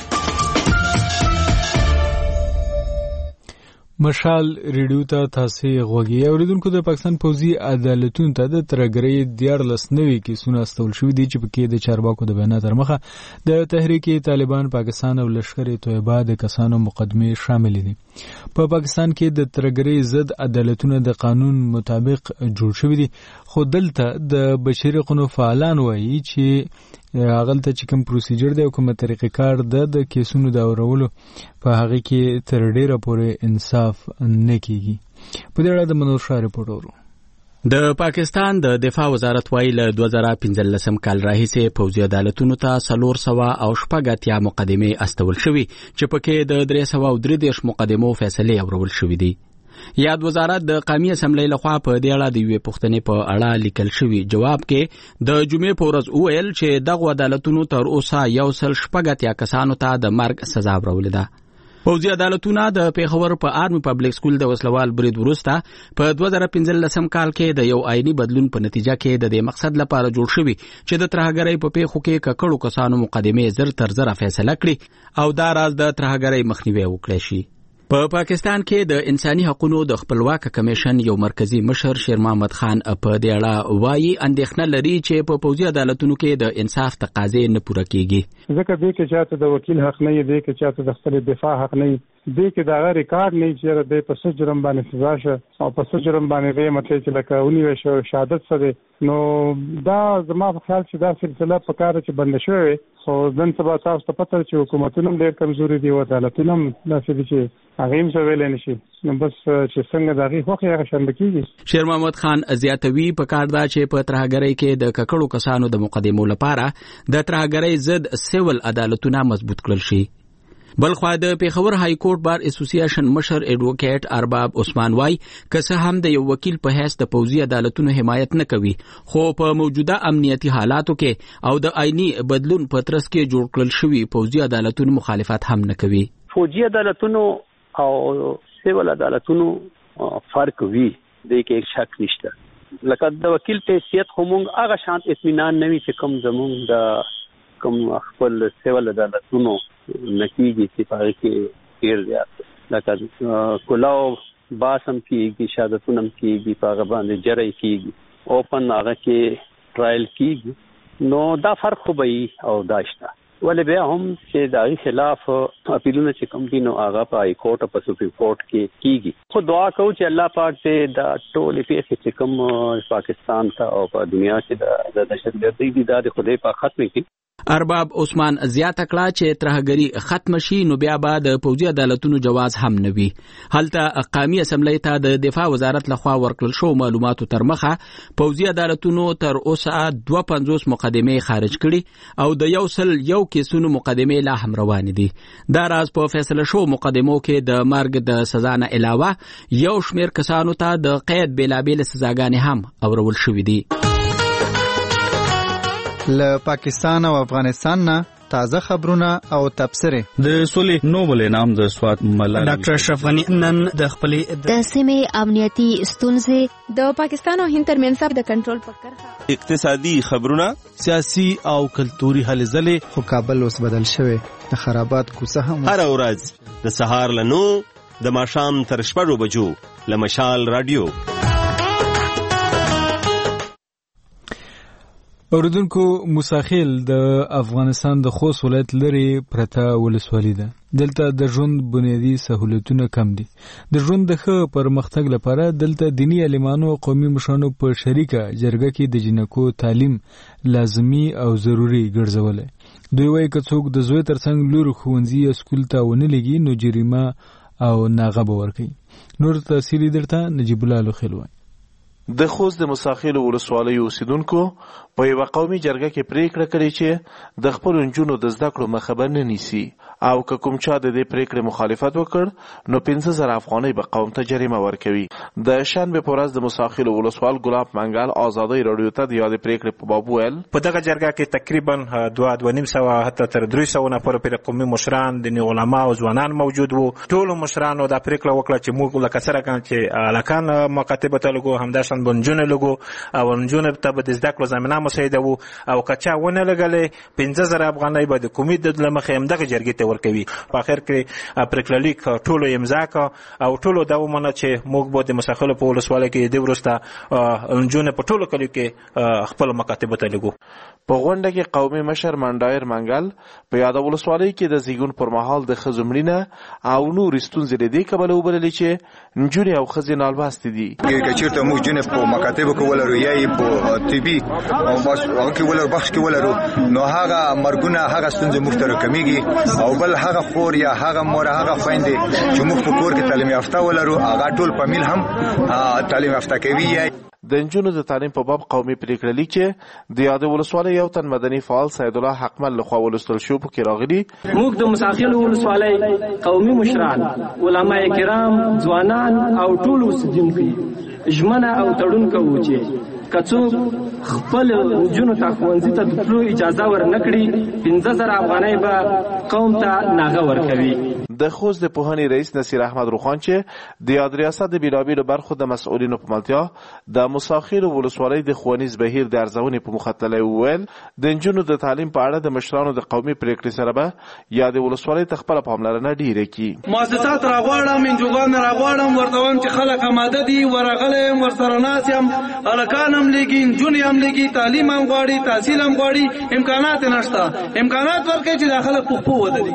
مشال ریډیو ته تاسو غوږی اوریدونکو. د پاکستان پوځي عدالتونو ته د ترګرۍ 14 کیسونه استول شوې دي چې پکې د چارواکو د بیاناتو تر مخه د تحریک طالبان پاکستان او لشکر طیبه د کسانو مقدمې شامل دي. په پاکستان کې د ترګرۍ ضد عدالتونه د قانون مطابق جوړ شوي دي، خو دلته د بشري حقوقو فعالان وایي چې هغلته چې کوم پروسیجر دی او کومه طریقې کار د کیسونو د اورولو په هغه کې تر ډیره پورې انصاف نه کیږي. په دې اړه د منور شاه رپورټ ورو. د پاکستان د دفاع وزارت وایي له 2015 کال راهیسې پوځي عدالتونو ته 480 مقدمې استول شوي چې پکې د 333 مقدمو فیصلې اورول شوي دي. یاد وزارت د قومي اسمبلی لخوا په دې اړه د یوې پوښتنې په اړه لیکل شوی جواب کې د جمعې په ورځ وویل چې دغه عدالتونو تر اوسه 180 کسانو ته د مرګ سزا ورولې ده. پوځي عدالتونه د پیښور په آرمي پبلک سکول د وسلوال برید وروسته په 2015 کال کې د یو آئینی بدلون په نتیجه کې د دې مقصد لپاره جوړ شوي چې د ترهګرۍ په پیښو کې ککړو کسانو مقدمې زر تر زر فیصله کړي او دا راز د ترهګرۍ مخنیوي وکړي شي. په پاکستان کې د انساني حقوقو د خپلواک کمیشن یو مرکزی مشر شیر محمد خان په دې اړه وایي اندېښنه لري چې په پوځي عدالتونو کې د انصاف تقاضې نه پوره کیږي. ځکه دې کې چاته د وکیل حق نه دی، کې چاته د خپل دفاع حق نه دی، دې کې دا غیر ریکارډ نه چې د په جرم باندې سزا شه او په جرم باندې به مطلب چې لکه ونی شو شهادت سره نو دا زما په خیال چې دا سلسله په کار چې بند شوی خو نن سبا تاسو ته پته چې حکومتونه هم ډېر کمزوري دي او عدالتونه هم داسې دي چې هغه هم څه ویلی نشي. نو بس چې څنګه د هغې خوښې هغه شنبه کېږي. شیر محمد خان زیاتوي پکار دا چې په ترهګرۍ کې د ککړو کسانو د مقدمو لپاره د ترهګرۍ ضد سیول عدالتونه مضبوط کړل شي. بلخوا د پیښور های کورټ بار اسوسییشن مشر ایڈوکیټ ارباب عثمان وای که هم د یو وکیل په حیث د پوځي عدالتونو حمایت نه کوي، خو په موجوده امنیتي حالاتو کې او د آئینی بدلون په ترڅ کې جوړ کړل شوی پوځي عدالتونو مخالفت هم نه کوي. فوجي عدالتونو او سیول عدالتونو فرق وی د کې شک نشته. لکه د وکیل په حیثیت خو مونږ هغه شانت اطمینان نه وي چې کوم زمونږ د کوم خپل سیول عدالتونو نکیږي چې پاره کې ډیر زیات لکه کلاو باسم کیږي، شهادتونه کیږي، پاره باندې جری کیږي، اوپن هغه کې ټرایل کیږي. نو دا فرق خو به او داشته ولې بیا هم چې د خلاف اپیلونه چې کوم دي نو هغه په های کورټ او په سپریم کورټ کې کیږي. خو دعا کوو چې الله پاک دې د ټولې پیښې چې کوم پاکستان ته او په دنیا کې د دهشتګردۍ دي د خدای په ختم کړي. ارباب عثمان زیاته کړه چې ترهګری ختم شي نو بیا به د پوځي عدالتونو جواز هم نه وي. هلته قومي اسمبلی ته د دفاع وزارت لخوا ورکړل شو معلوماتو تر مخه پوځي عدالتونو تر اوسه 250 مقدمې خارج کړي او د 101 کیسونو مقدمې لا هم روان دي. دا راز په فیصله شو مقدمو کې د مرګ د سزا نه علاوه یو شمیر کسانو ته د قید بېلابېل سزاګانې هم اورول شوې دي. له پاکستان او افغانستان نه تازه خبرونه او تبصره. د سولې نوبل انعام د سوات ملال ډاکټر اشرف غنی نن د خپلې د سیمې امنیتي ستونزې د پاکستان او هند ترمنځ د کنټرول په کرښه اقتصادي خبرونه سیاسي او کلتوري هلې ځلې. خو کابل اوس بدل شوی د خرابات کوڅه هم هر ورځ د سهار له 9 د ماښام تر 6 بجو له مشال رادیو. اوریدونکو موساخیل د افغانستان د خوست ولایت لري پرته ولسوالي ده. دلته د ژوند بنیادی سہولتونه کم دي. د ژوند د ښه پرمختګ لپاره دلته دینی عالمانو او قومي مشرانو په شریکه جرګه کې د جنکو تعلیم لازمی او ضروری ګرځولای. دوی وایي که څوک د زوی ترڅنګ لور ښوونځي یا سکول ته ونه لګي نو جریمه او ناغه به ورکوي. نور تفصیلي درته نجیب الله لوخیل وایي. د خوست د مساخیل ولسوالۍ اوسیدونکو په یو قومي جرګه کې پریکړه کړې چې د خپل نجونو د زده کړو مخه به نه نیسي او که کوم چا د دې پریکړې مخالفت وکړ نو 15000 افغانۍ به قوم ته جریمه ورکوي. د شنبه په ورځ د مساخیل ولسوال ګلاب منګل آزادۍ رادیو ته د یادې پریکړې په باب ویل. په دغه جرګه کې تقریبا 2.5 حتی تر 300 نفر په قومي مشران د علماء او ځوانان موجود وو. ټول مشرانو دا پریکړه وکړه چې موږ لکه سره کان چې الکان مکاتبه ته لګو همداشان بنجونه لګو او بنجونه ته به د زده کړو زمينه مساعده وو او کچا ونه لګلې 15000 افغانۍ به د کومید د لمخې هم دغه جرګې ته ورکوي. په اخر کې پریکړه لیک ټولو امضا کا او ټولو دا ومنه چې موږ به د مساخلو په ولسوالۍ کې د ورسته انجونه په ټولو کلیو کې خپل مکاتبه ته لګو. په غونډه کې قومي مشر منډایر منګل په یاد ولسوالۍ کې د زیګون پر مهال د خزمړینه او نور ستونزې لري کبل وبللې چې نجونې او خزینه الباست دي. کې چیرته موږ جنې په مکاتبه کې ولرو یا په طبي او بس هغه کې ولر بخش کې ولرو نو هغه مرګونه هغه ستونزې مختره کمیږي او بل هغه خور یا هغه مور هغه خويندې چې موږ په کور کې تعلیم یافته ولرو هغه ټول په میل هم تعلیم یافته کوي. د نجونو د تعلیم په باب قومي پریکړه لیک چې د یاد ولسوالۍ یو تن مدني فعال سید الله حقمل لخوا ولستل شو په کې راغلي. موږ د مساخیل ولسوالۍ قومي مشران علماء کرام ځوانان او ټول اوسیدونکو ژمنه او تړون کوو چې کڅو خپل جنو ته ښوونځي ته د تلو اجازه ورنکړي 15000 افغانۍ به قوم ته ناغه ورکوي. د خوست د پوهنې رئیس نصیر احمد روخان چې د یاد ریاست د بیلابیلو برخو د مسؤلینو په ملتیا د مساخیل ولسوالۍ د ښوونیز بهیر د ارزونې په مخاطله وویل د نجونو د تعلیم په اړه د مشرانو د قومي پریکړې سره به یا د ولسوالۍ ته خپله پاملرنه ډیره کړي. مؤسسات راغواړم انجوګان راغواړم ورته وایم چې خلک اماده دي ورغلی یم ورسره ناست یم هلکان هم لګي نجونې هم لګي تعلیم هم غواړي تحصیل هم غواړي امکانات نشته امکانات ورکړئ چې دا خلک پخپو ودرېږي.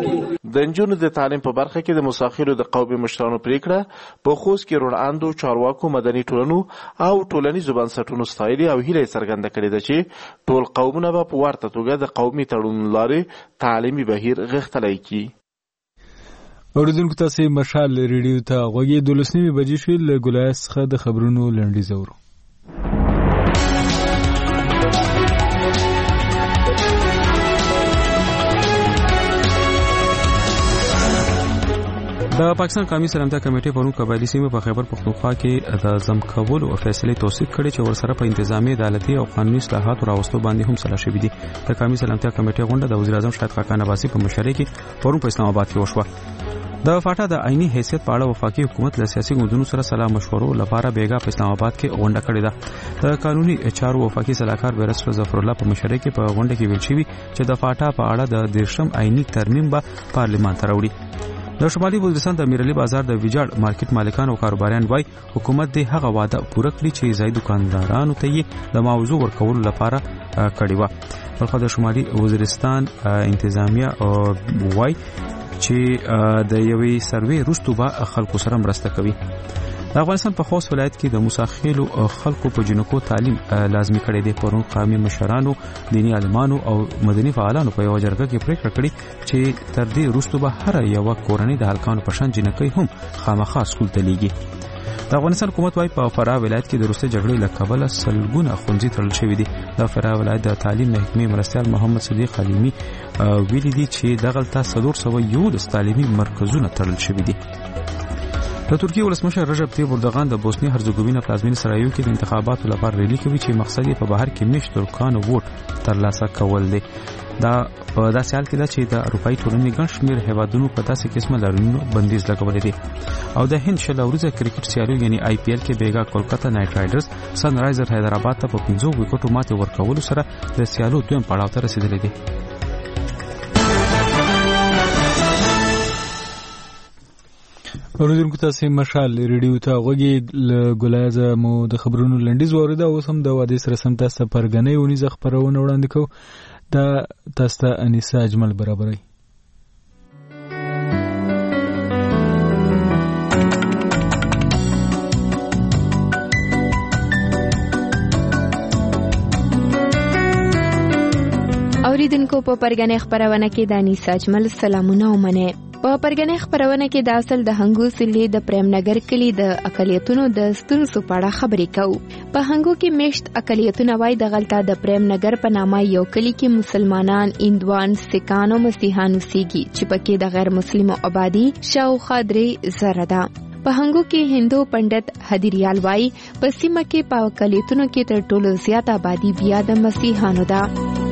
د نجونو د تعلیم په برخه کې د مساخرو د قومي مشرانو پریکړه په خوست کې روڼاندو چارواکو مدني ټولنو او ټولنیزو بنسټونو ستایلي او هیله څرګنده کړې ده چې ټول قومونه به په ورته توګه د قومي تړون لارې تعلیمي بهیر غښتلی کړي. اوریدونکو تاسو مشال ریډیو ته غوږی 12 بجې شوې له ګلایس څخه د خبرونو لنډیز اورو. د پاکستان قومي سلامتیا کمیټې پرون قبایلی سیمه په خیبر پختونخوا کې د ضم کولو فیصله توثیق کړې چې ورسره په انتظامی عدالتي او قانوني اصلاحاتو راوستو باندې هم سلا شوې دي. د قومي سلامتیا کمیټې غونډه د وزیر اعظم شاهد خاقان عباسي په مشرۍ کې پرون په اسلام آباد کې وشوه. د فاټا د عیني حیثیت په اړه وفاقي حکومت له سیاسي ګوندونو سره سلا مشورو لپاره بیګا په اسلام آباد کې غونډه کړې ده. د قانوني چارو وفاقي صلاحکار بیرسټر ظفر الله په مشرۍ کې په غونډه کې ویل شوی چې د فاټا په اړه د 13 عیني ترمیم به پارلیمان ته راوړي. د شمالي وزیرستان د میرلی بازار د ویجاړ مارکیټ مالکان او کاروباریان وای حکومت د هغه وعده پوره کړی چې ځای دکاندارانو ته یې د معاوضو ورکولو لپاره کړی و. بلخو د شمالي وزیرستان انتظامیه وای چې د یوې سروې وروسته به خلکو سره مرسته کوي. د افغانستان په خوست ولایت کې د موساخیلو خلکو په جنکو تعلیم لازمي کړی دی. پرون قومي مشرانو، دینی عالمانو او مدني فعالانو په یو جرګه کې پریکړه کړې چې تر دې وروسته به هر یو کورنۍ د هلکانو په شان جنکۍ هم خامخا سکول ته لیږي. د افغانستان حکومت وايي په فراه ولایت کې د روسي جګړې له کبله سلګونه ښوونځي تړل شوي دي. د فراه ولایت د تعلیم محکمې مرستیال محمد صدیق حلیمي ویلي دي چې دغلته 411 تعلیمي مرکزونه تړل شوي دي. د ترکیه ولسمشر رجب طیب اردوغان د بوسنیا هرزګوینا پلازمینې سرایو کې د انتخاباتو لپاره ریلی کوي چې مقصد یې په بهر کې میشت ترکانو ووټ ترلاسه کول دی. دا په داسې حال کې ده چې د اروپایي ټولنې ګڼ شمېر هیوادونو په داسې قسمه لارښوونو بندیز لګولی دی. او د هند شل ورځې کرکټ سیالیو یعنی آی پی ایل کې بیګا کولکتا نایټ رایډرز سن رایزر حیدرآباد ته په 15 وکټو ماتې ورکولو سره د سیالو دویم پړاو ته رسیدلی دی. اوریدونکو تاسو مشال ریډیو ته غوږی له ګلایزه مو د خبرونو لنډیز واورید او سم د وادي سره سم تاسو پرګنې ونیزه خبرونه وړاندې کوو. دا تاسو ته انیسه اجمل برابرای. اوریدونکو په پرګنې خبرونه کې د انیسه اجمل سلامونه ومنه. په پرګنې خبرونه کې د اصل د هنګو سلی د پریم نګر کلی د اقلیتونو د ستونزو په اړه خبرې کوو. په هنګو کې میشت اقلیتونه وای د غلطه د پریم نګر په نامه یو کلی کې مسلمانان، هندوان، سکان او مسیحیان اوسېږي چې پکې د غیر مسلمو آبادی شاوخوا 3,000 ده. په هنګو کې هندو پندت حدیریال وای په سیمه کې په اقلیتونو کې تر ټولو زیات آبادی بیا د مسیحیانو ده.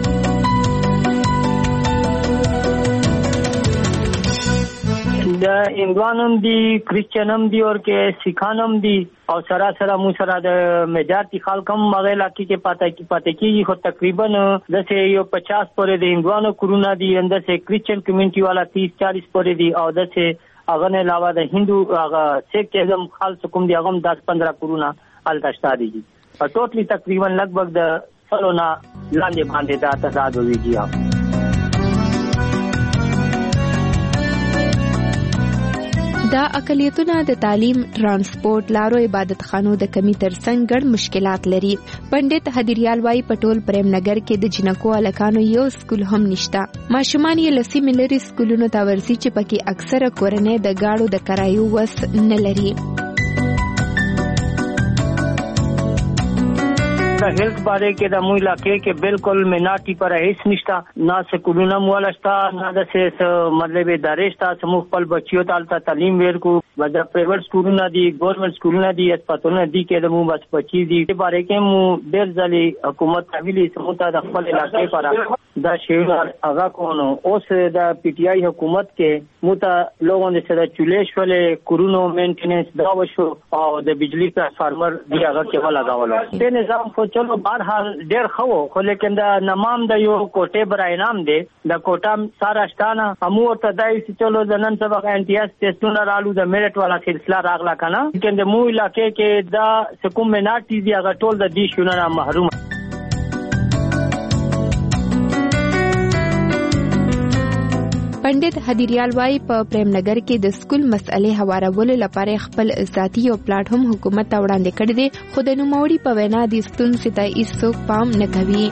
د هندوانم دي، کرسچنم دي او کې سیکانم دي او سره مو سره د میجارتي خلکم مغیلا کې پاتې کیږي. خو تقریبا د یو 50 پورې د هندوانو کورونه دي، اند سه کرسچن کمیونټي والا 30-40 پورې دي او د سه هغه نه علاوه د هندو هغه سیکزم خالص کوم دي هغه 10-15 کورونه الټشتا دي. ټوټلی تقریبا لګبګ د سلونا لاندې باندې دا تعداد ویږي. دا اقلیتونه د تعلیم، ترانسپورت، لارو، عبادت خانو د کمی ترڅنګ ګڼ مشکلات لري. پندت حدیریال وای پټول پریم نګر کې د جنکو الکانو یو سکول هم نشته. ماشومان یې لسی ملري سکولونو ته ورسي چې پکې اکثره کورنۍ د گاړو د کرایو وس نه لري. हेल्थ बारे के द मुई इलाके के बिल्कुल मिनाटी पर हेस निष्ठा ना से कुलुना मुआलस्ता ना द से मतलब दारेस्ता समूह पल बच्चियों तालता तालीम वेर को बजा प्राइवेट स्कूल ना दी गवर्नमेंट स्कूल ना दी अस्पताल ना दी के द मु बस बच्ची दी के बारे के मु देर जाली हुकूमत हवेली समूता द खपल इलाके पर द शेर आगा कोनो ओस द पीटीआई हुकूमत के मुता लोगों ने से चुलेश वाले कुरुनो मेंटेनेंस दावशो और द बिजली का फार्मर दी आगा के वाला गावलो ते निजाम को चलो बहरहाल ډېر خو خو لیکن دا نمام د یو کوټه برای نام دی د کوټه سارا شتانه امو ته دای چې چلو د نن سبق انټیاس ټیسټونه رالو د میرټ والا سلسله راغلا کنه لیکن د مو علاقې کې دا سکوم مناټي دی هغه ټول د دې شونه محروم. پندت هدیریال وايي په پرېمنګر کې د سکول مسئلې هوارولو لپاره خپل ذاتي او پلاټ هم حکومت ته وړاندې کړی دی، خو د نوموړي په وینا د ستونزې ته هیڅوک پام نه کوي.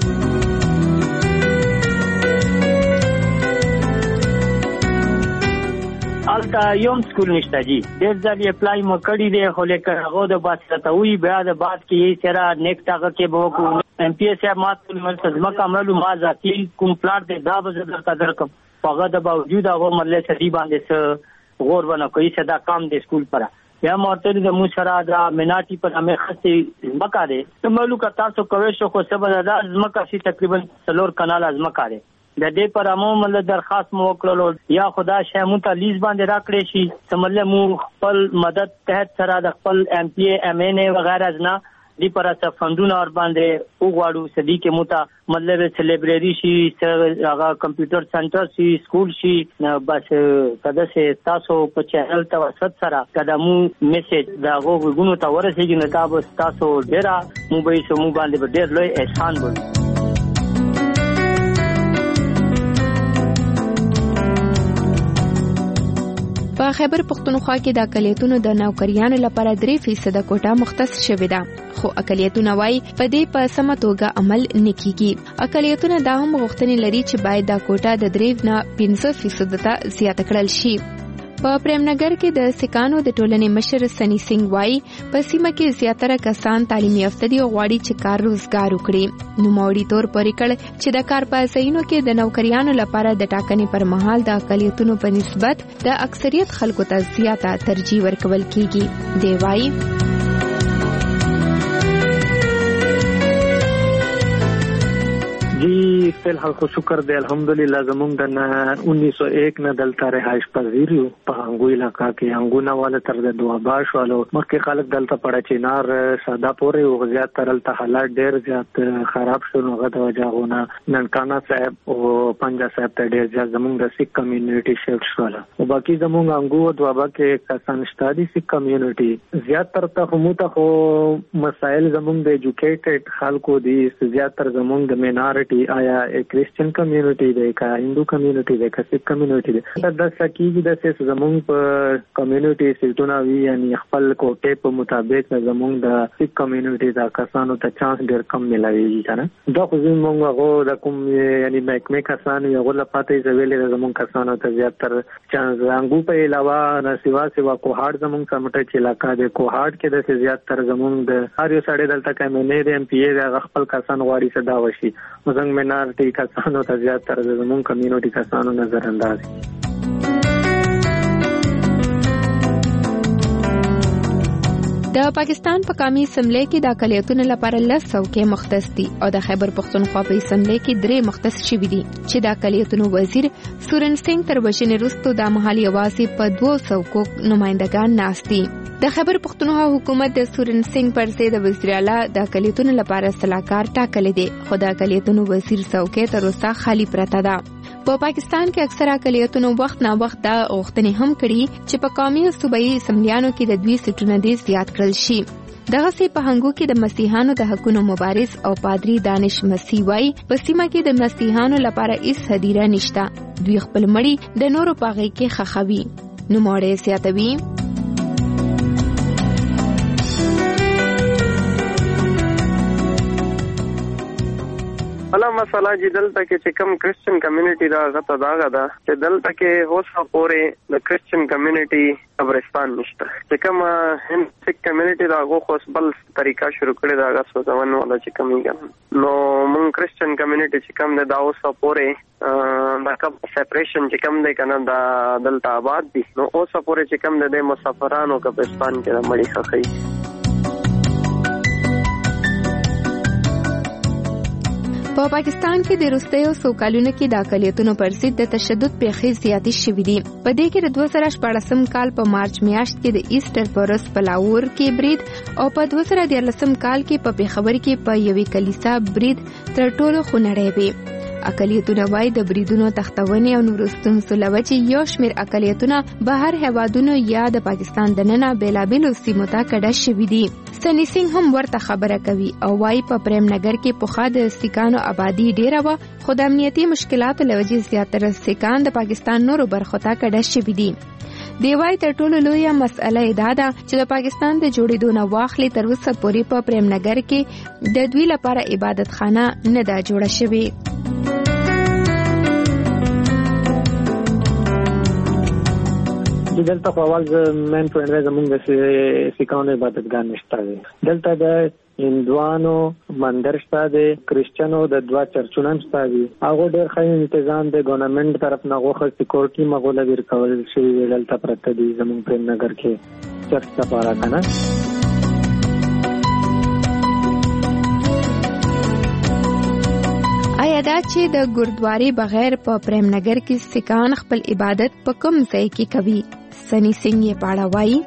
البته یوم سکول نشته جی ډېر ځلې اپلای مو کړی دی، خو لیکن هغه د باسطوي بیا د بعد کې سره نیکسټ هغه کې به وکړو ایم پی ایس مات کول ځمکه عملو ما ذاتي کوم پلاټ دی دا به زه قدر کوم، هغه د باوجود هغه ملي سړي باندې غور ونه کوي صدا کام دی سکول پر یا مرتد د مو سره د مناټي پر امه خسته ځمکه دی ته ملو کا تاسو کوي شو خو سبا د ځمکه شي تقریبا 3 کانال ځمکه دی د دې پر امو درخواست مو وکړلو یا خدا شه مو ته لیز باندې راکړې شي سمله مو خپل مدد تحت سره د خپل ایم پی ام ان ای وغیرہ نه دی پر اساس فندونه اور باندې وګواړو سدي کې مو ته مطلب سلیبرری شي هغه کمپیوټر سنټر شي سکول شي بس کده سه تاسو په چینل توسط سره کده مو میسج دا وګونو ته ورسېږي نه تاسو تاسو ډیره مو به سمو باندې ډیر لوی احسان وو. په خیبر پختونخوا کې د اقلیتونو د نوکریانو لپاره 3% کوټه مختص شوې ده، خو اقلیتونه وايي په دې په سمه توګه عمل نه کیږي. اقلیتونه دا هم غوښتنې لري چې باید دا کوټه د 3 نه 15% ته زیاته کړل شي. په پرېمنګر کې د سکانو د ټولنې مشر سنی سنگ وايي په سیمه کې زیاتره کسان تعلیمي یافته دي او غواړي چې کار روزګار وکړي. نوموړي تور پورې کړ چې د کار په ځایونو کې د نوکریانو لپاره د ټاکنې پر مهال د اقلیتونو په نسبت د اکثریت خلکو ته زیاته ترجیح ورکول کیږي. دی وايي جی فی الحال خو شکر دی الحمدلله زمونږ د 1901 نه دلته رهایش پذیر یو په انګو علاقہ کې انګونه والا تر د دواباش والو مخکې خلک دلته پړه چینار ساده پورې او زیات ترل ته حالات ډیر زیات خراب شو نو غته وجاونه ننکانا صاحب او پنجا صاحب ته ډیر زیات زمونږ د سیک کمیونټي شفټ شول او باقي زمونږ انګو او دوابا کې کسان شتادي سیک کمیونټي زیات تر ته همته خو مسائل زمونږ د ایجوکیټډ خلکو دي زیات تر زمونږ د مینارټي آیا کرسچن کمیونټي دی کا هندو کمیونټي دی کا سیک کمیونټي دی دا سکیږي د څه زمونږ په کمیونټي سیټونه وی یعنی خپل کوټه په مطابق زمونږ د سیک کمیونټي دا کسانو ته چانس ډیر کم ملایي کنه دا خو زمونږ هغه د کوم یعنی مکمه کسان یو غل پاتې زویلې زمونږ کسانو ته زیات تر چانس انګو په علاوه نه سیوا کوهاټ زمونږ سمټه چې علاقہ دی کوهاټ کې د زیات تر زمونږ د هر یو سړی دلته کمنې د ایم پی ای د خپل کسان غواړي صدا وشي زمونږ مینارټي کسانو ته زیات تر زمونږ کمیونټي کسانو نظر انداز. د پاکستان په قومي اسمبلی کې د اقلیتونو لپاره 10 څوکۍ مختص دي او د خیبر پختونخوا په اسمبلی کې 3 مختص شوي دي چې د اقلیتونو وزیر سورن سنگ تر وژنې وروسته د محلي یوازې په 2 څوکو نمائندگان ناست دي. د خیبر پختونخوا حکومت د سورن سنگ پر ضد د وزیر اعلی د اقلیتونو لپاره صلاحکار ټاکلی دی خو د اقلیتونو وزیر څوکۍ تر اوسه خالی پرته ده. په پاکستان کې اکثره اقلیتونو وخت نا وخت دا غوښتنې هم کړي چې په قومي او صوبایي اسمبلیانو کې د 2 سیټونه دې زیات کړل شي. دغه سي په هنګو کې د مسیحانو د حقوقو مبارز او پادری دانش مسیح وايي په سیمه کې د مسیحانو لپاره هیڅ هدیره نشته، دوی خپل مړي د نورو پاغي کې خخوي. نو مړې سیاتوي بلا مسله چې دلته کې چې کوم کرسچن کمیونټي دا غته داغه ده چې دلته کې هوسه پورې د کرسچن کمیونټي قبرستان نشته چې کوم هند سیک کمیونټي دا غو خو بل طریقه شروع کړی دا غو ځوان ولا چې کومي نو مون کرسچن کمیونټي چې کوم د هوسه پورې دا کوم سپریشن چې کوم دی کنه دا دلته آباد دي نو هوسه پورې چې کوم د مسافرانو قبرستان کې مړي خخي. په پاکستان کې د وروستیو څو کلونو کې د اقلیتونو پر ضد د تشدد پیښې زیاتې شوې دي. په دې کې د 2014 کال په مارچ میاشت کې د ایسټر پر ورځ په لاهور کې برید او په 2013 کال کې په پېښور کې په یوې کلیسا برید تر ټولو خونړی وي. اقلیتونه وای د بریدونو تختونې او نورو ستونزو له وجې یو شمېر اقلیتونه بهر هیوادونو یا د پاکستان دننه بېلابېلو سیمو ته کډه شوي دي. سنی سنګ هم ورته خبره کوي او وای په پریم نګر کې پخوا د سیکانو آبادی ډیره وه، خو د امنیتي مشکلاتو له وجې زیاتره سیکان د پاکستان نورو برخو ته کډه شوي دي. دی وای تر ټولو لویه مسئله دا ده چې د پاکستان د جوړېدو نه واخلي تر اوسه پورې په پریم نګر کې د دوی لپاره عبادت خانه نه ده جوړه شوې. دلته په اول مین پوینټ زموږ د سیکانو عبادتګاه نشته دی. دلته د هندوانو مندر شته دی، کرسچنو د 2 چرچونه شته دي. هغه ډېر ښه تنظیم د ګورنمنت طرف نه غوښه سکیورټي مغول ورکول شوی دلته پرته دي زموږ په نګر کې چرچ لپاره کنه. آیا دا چې د ګردواري بغیر په پریم نګر کې سیکان خپل عبادت په کوم ځای کې کوي؟ سنی سنګ یې پاړه وایي.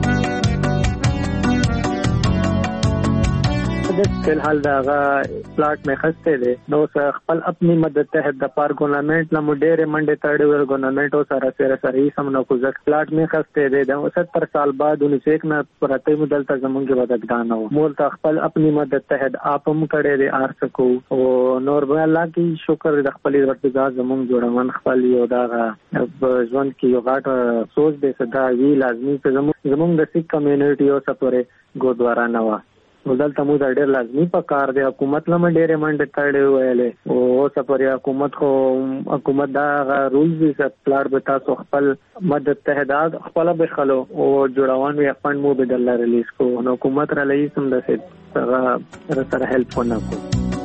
فلحال داغه پلاټ میں خسته دي نو خپل خپل مدد تحت د پار ګورنمنت له ډېر منډه تړي ور ګورنمنت او سره سره سم نو کو ځک پلاټ میں خسته دي د 70 سال بعد 19 نه پرته مدل ته زمونږ بدګدان نو مول ته خپل خپل مدد تحت اپم کړي دي ارسکو او نور به الله کی شکر د خپل ورتګا زمونږ جوړمن خپل یو داغه ځوان کی یو غاټ سوچ دې صدا وی لازمي چې زمونږ د سیک کمیونټي او سپوره ګودوارا نوا دلته مو د ډېر لازمي په کار دی. حکومت لمه ډېرې منډې تړلې ویلې او سپوري حکومت دا رولز یې پلاټ به تاسو خپل مدد تهداد خپل به خلو او جوړوان وي فند مو به دلته ریلیز کو نو حکومت را لې سم د سره هیلپ ونه کو.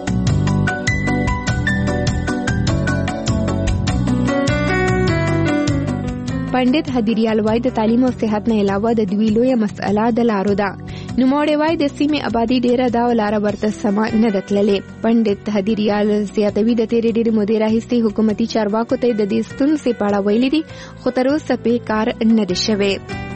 پنډت هدیریال وای د تعلیم او صحت نه علاوه د دوی لویه مسأله د لارو ده. نوموړی وای د سیمې آبادی ډیره دا ولاره ورته سما نه دتللې. پنډت هدیریال زیاتوي د تیرې ډېرې مودې راهیسې حکومتي چارواکو ته د دې ستونزې په اړه ویلي دي خو تر اوسه پې کار نه دی شوی.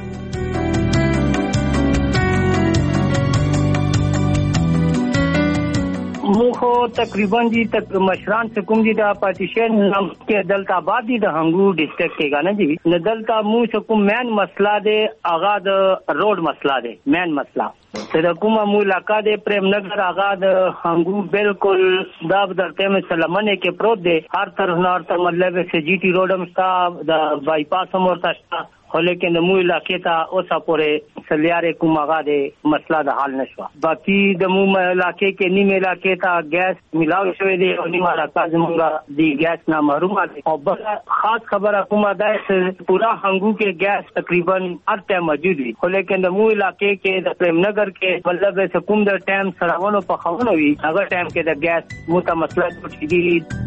مخو تقریبا جی تک مشران سے کوم جی دا پارٹیشن نام کې دلتا آبادی د هنګو ډسټریکټ کې غانه جی نه دلتا مو سے کوم مین مسله ده اغا د روډ مسله ده مین مسله د کومه مو علاقہ د پریم نګر اغا د هنګو بالکل دا درته میں سلمنه کې پروت ده هر طرف نار ته مطلب سے جی ټی روډ مستا د بایپاس هم ورته خو لیکن د مو علاقې ته اوسه پورې سلیارې کوم هغه د مسله د حل نشوه. باقي د مو علاقې کې نیم علاقې ته ګیس ملاو شوی دی او نیم علاقه زموږ د ګیس نه محروم دي. او بل خاص خبره کومه ده چې پورا هنګو کې ګیس تقریبا هر ټیم موجود وي خو لیکن د مو علاقې کې د پریم نګر کې مطلب چې کوم د ټیم سراونو په خونو وي هغه ټیم کې د ګیس مو ته مسله جوړ شي.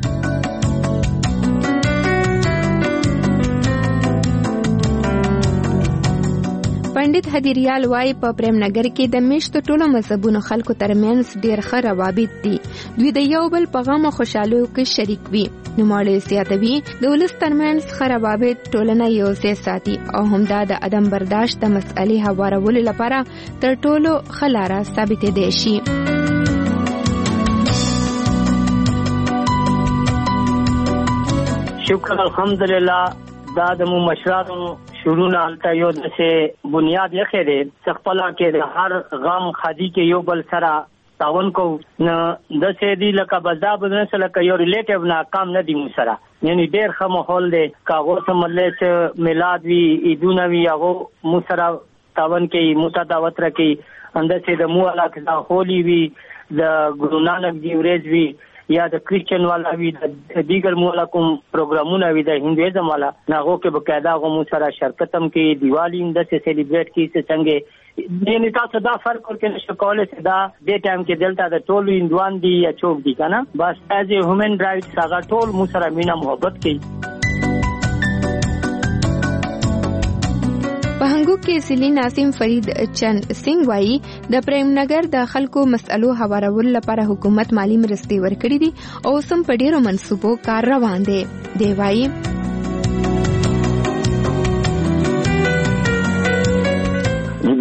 پنډت هدیریال وای په پریم نګر کې د میشتو ټولو مذهبونو خلکو ترمنځ ډیر ښه روابط دي. دوی د یو بل په غم او خوشحالیو کې شریک وي. نوموړی زیاتوي د ولس ترمنځ ښه روابط ټولنه یو ځای ساتي او همدا د عدم برداشت د مسئلې هوارولو لپاره تر ټولو ښه لاره ثابتېدی شي. شکر الحمدلله دا د مو مشرانو شروع حالته یو دسه بنیاد یې خېده خپل کې د هر غم خادي کې یو بل سره تعاون کو نه دسه دی لکه بزدا بدن سره کې یو ریلیټیو نه کام نه دی مو سره یعنی ډېر ښه ماحول دی کاغو سمله چې میلاد وی عیدونه وی هغه مو سره تعاون کې متداوت راکې اندسه د مو علاقه دا هولي وی د ګورو نانک دی ورځ وی یا د کرسچن والا وی د دیگر مولا کوم پروګرامونه وی د هندویزم والا ناغو کې بقاعده غو سره شرکتم کې دیوالی اند سے سیلیبریټ کی سے څنګه یعنی تاسو دا فرق ورکړئ چې کوله صدا د ټایم کې دلته د ټول هندوان دی یا چوک دی کنه بس ایز ا هیومن رائټس هغه ټول مو سره مینا محبت کوي. په هنګو کې سلی ناسم فرید چند سنگ وایي د پریم نګر د خلکو مسئلو هوارولو لپاره حکومت مالی مرستې ورکړي دي او سم په ډیرو منصوبو کار روان دی. دی وایي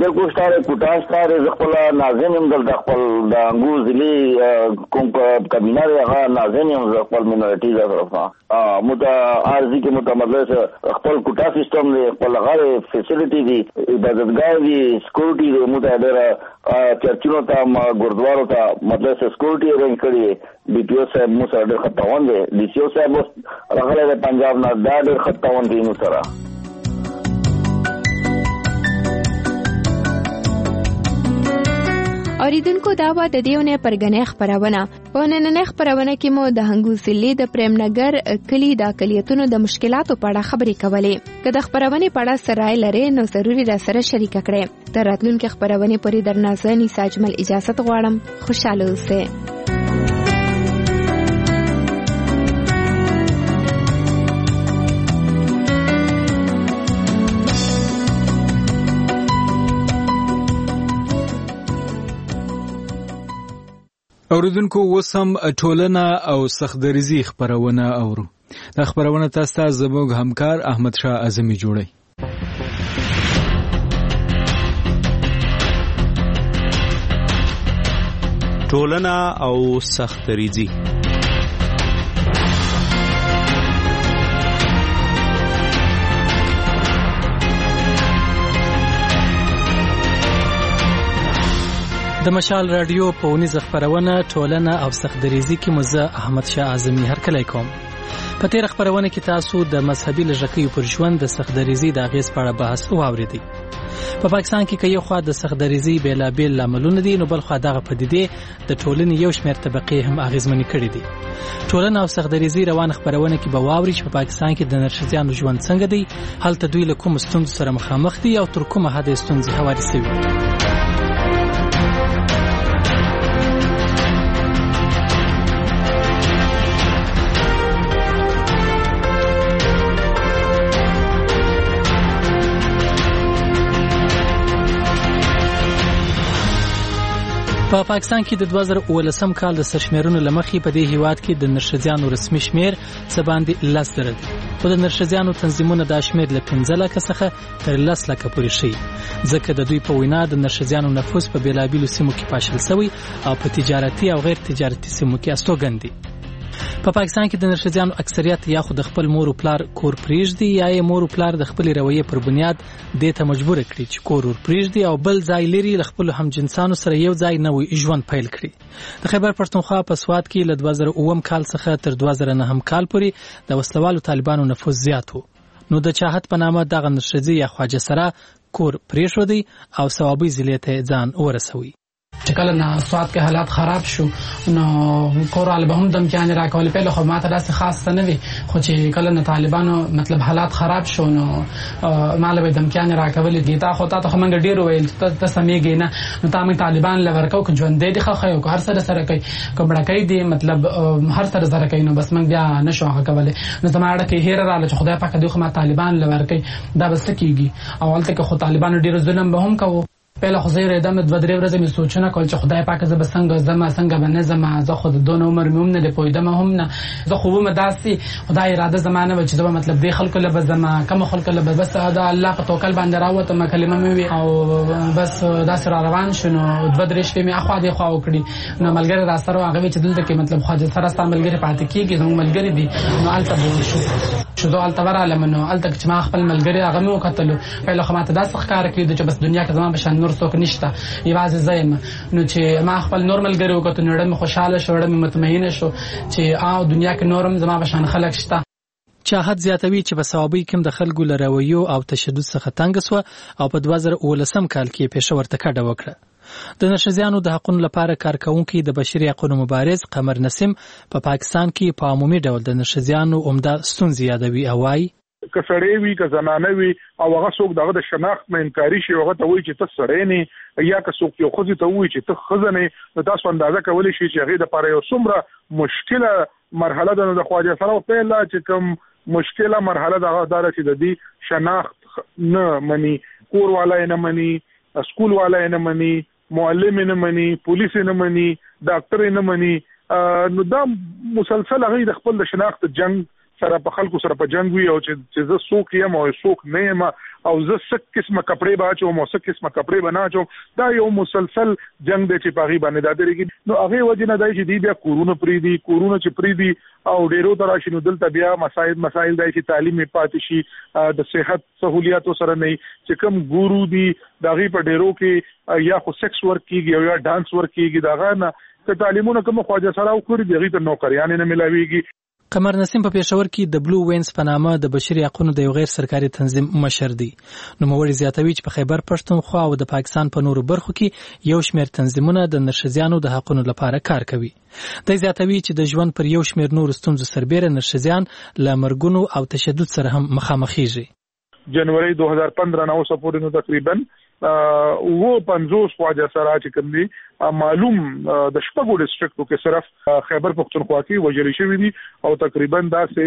بالکل ستاره کوټاس ستاره خپل ناظم هم دلته خپل د انګور ضلع کوم کابینه هغه ناظم هم خپل مینورټي د طرفه عارضي کې متمدد خپل کوټا سیستم دی خپل غاره فیسیلیټي دی عبادتګاه دی سکیورټي دی متعدد چرچونو ته ګردوارو ته مطلب سکیورټي ارینج کړی ډي پی او صاحب مو سره ډېر خطاون دی ډي سی او صاحب راغلی د پنجاب نه دا ډېر خطاون دی مو سره. اوریدونکو دا و د دیونه پرګنې خبرونه په نننې خبرونه کې مو د هنګو سلی د پرېمنګر کلی د اقلیتونو د مشکلاتو په اړه خبرې کولې. که د خبرونه په اړه سرای لري نو ضروري را سره شریک کړئ. تر راتلونکي خبرونه پورې درنه زنی ساجمل اجازه غواړم. خوشاله اوسئ. اوریدونکو وسم ټولنه او سختدریزي خبرونه اورو. دا خبرونه تاسو ته زموږ همکار احمد شاه اعظمي جوړي. ټولنه او سختدریزي د مشال رادیو په ونیزه خبرونه ټولنه او سختدریزي کې مزه احمد شاه اعظمي هرکلی کوم. په تیر خبرونه کې تاسو د مذهبي لږکیو پر ژوند د سختدریزي د اغیز په اړه بحث واوریدئ. په پاکستان کې یو خوا د سختدریزي بیلابیل لاملونه دي نو بل خوا دغه پدیدې د ټولنې یو شمېر طبقې هم اغیزمنې کړي دي. ټولنه او سختدریزي روان خبرونه کې به واوري چې په پاکستان کې د نرښځیانو ژوند څنګه دی، هلته دوی له کوم ستونزو سره مخامخ دي او تر کومه حده ستونزې هوارې شوي. په پاکستان کې د 2019 کال د سرشمیرونو لمخې په دې هیواد کې د نرښځیانو رسمي شمیر څه باندې 10 زره دی. خو د نرښځیانو تنظیمونه دا شمیر له 15 لکه څخه تر 10 لکه پورې شي. ځکه د دوی په وینا د نرښځیانو نفوس په بیلابیلو سیمو کې پاشل شوی او په تجارتي او غیر تجارتي سیمو کې استوګن دي. په پاکستان کې د نرښځیانو اکثریت یا خو د خپل مور او پلار کور پریږدي یا یې مور او پلار د خپل رویې پر بنیاد دې ته مجبور کړي چې کور ور پریږدي او بل ځای لري له خپل همجنسانو سره یو ځای نوې ژوند پیل کړي. د خیبر پښتونخوا په سواد کې له 2009 کال څخه تر 2009 کال پورې د وسلوالو طالبانو نفوذ زیات و. نو د چاهت په نامه دغه نرښځي یا خواجه سره کور پریښودي او ثوابي ضلع ته ځان ورسوي. چې کله نه سواد کې حالات خراب شو نو کورال به هم دمکیان راکول په خو ماته داسې خاص نه وي خو چې کله نه طالبانو مطلب حالات خراب شو نو مال به دمکیان راکول دي تا خو ته موږ ډیر ویل ته سمېږي نه نو تا موږ طالبان لورکو کو ژوند دې خو خو هر سره کوي کومړه کوي دي مطلب هر سره کوي نو بس موږ بیا نشو هغه کولای نو زماړه کې هیر رااله چې خدای پاک دې خو ما طالبان لورکي دا بس کیږي اول ته خو طالبانو ډیر ظلم به هم کوي. پهله خو زه ردم د 2-3 ورځې می سوچنه کول چې خدای پاک زه بسنګ زما څنګه باندې زما زه خود دون عمر مې هم نه پویدم هم نه زه خو مې داسي خدای اراده زمانه و چې زه مطلب دی خلکو له زما کوم خلکو له بس دا الله په توکل باندې راوته ما کلمه مې او بس داس را روان شنو 2-3 شپې مې اخوا دی خو وکړي نو ملګری را سره هغه چې دلته کې مطلب خواجه سره ستاسو ملګری پاتې کیږي زموږ ملګری دي نو الته شو دوه الته وراله منو الته چې ما خپل ملګری هغه مې وکتلو په لخوا ماته داس ښکار کړی چې بس دنیا کې زما بشان نور څوک نشته یوازې زایم نو چې ما خپل نورمال ګرو وکړو نو ډېر خوشاله شو ډېر مطمئن شو چې دنیا کې نورم زما بشان خلک شته. چاهت زیاتوي چې په ثوابي کوم د خلکو لرویو او تشدد څخه تنګ سو او په 2019 کال کې پېښور ته کډه وکړه. د نرښځیانو د حقوقو لپاره کارکونکي د بشري حقوقو مبارز قمر نسیم په پاکستان کې په عمومي ډول د نرښځیانو عمده ستونزې یادوي او وايي که سړی وي که زنانه وي او هغه څوک دغه د شناخت نه انکاري شي هغه ته وایي چې ته سړی نه یا که څوک یو ښځې ته وایي چې ته ښځه نه نو تاسو اندازه کولی شئ چې هغې دپاره یو څومره مشکله مرحله ده. نو د خواجه سره پیله چې کوم مشکله مرحله دغه دا ده چې د دې شناخت نه مني کور والا یې نه مني سکول والا یې نه مني معلم یې نه مني پولیس یې نه مني ډاکټر یې نه مني نو دا مسلسل هغې د خپل د شناخت جنګ سره په خلکو سره په جنگ وي او چې زه څوک یم او څوک نه یم او زه څه قسمه کپڑے باچوم او څه قسمه کپڑے بناچوم دا یو مسلسل جنگ دی چې پاغي باندې دا درېږي نو هغه وجه نه دی چې دی بیا کورونه چې پریدي او ډیرو تراشي نو دلته بیا مسائل دی چې تعلیم پاتې شي د صحت سہولیاتو سره نه چې کوم ګورو دی دغه په ډیرو کې یا خو سیکس ورک کیږي او یا ډانس ورک کیږي دغه نه که تعلیمونه کوم خواجه سره او کړی دغه ته نوکریان نه ملاويږي. قمر نسیم په پېښور کې د بلو وینز په نامه د بشري حقوقو د یو غیر سرکاري تنظیم مشر دی. نو موري زیاتوي چې په خیبر پښتونخوا او د پاکستان په نورو برخو کې یو شمېر تنظیمونه د نرښځیانو د حقوقو لپاره کار کوي. د زیاتوي چې د ژوند پر یو شمېر نور ستونزو سربېره نرښځیان له مرګونو او تشدد سره هم مخامخېږي. جنوري 2015 نو سپورې نو تقریبا و 50 خواجه سره چې کوم دي معلوم د شپږو ډیسټریکټو کې صرف خیبر پختونخوا کې وجري شوی دي او تقریبا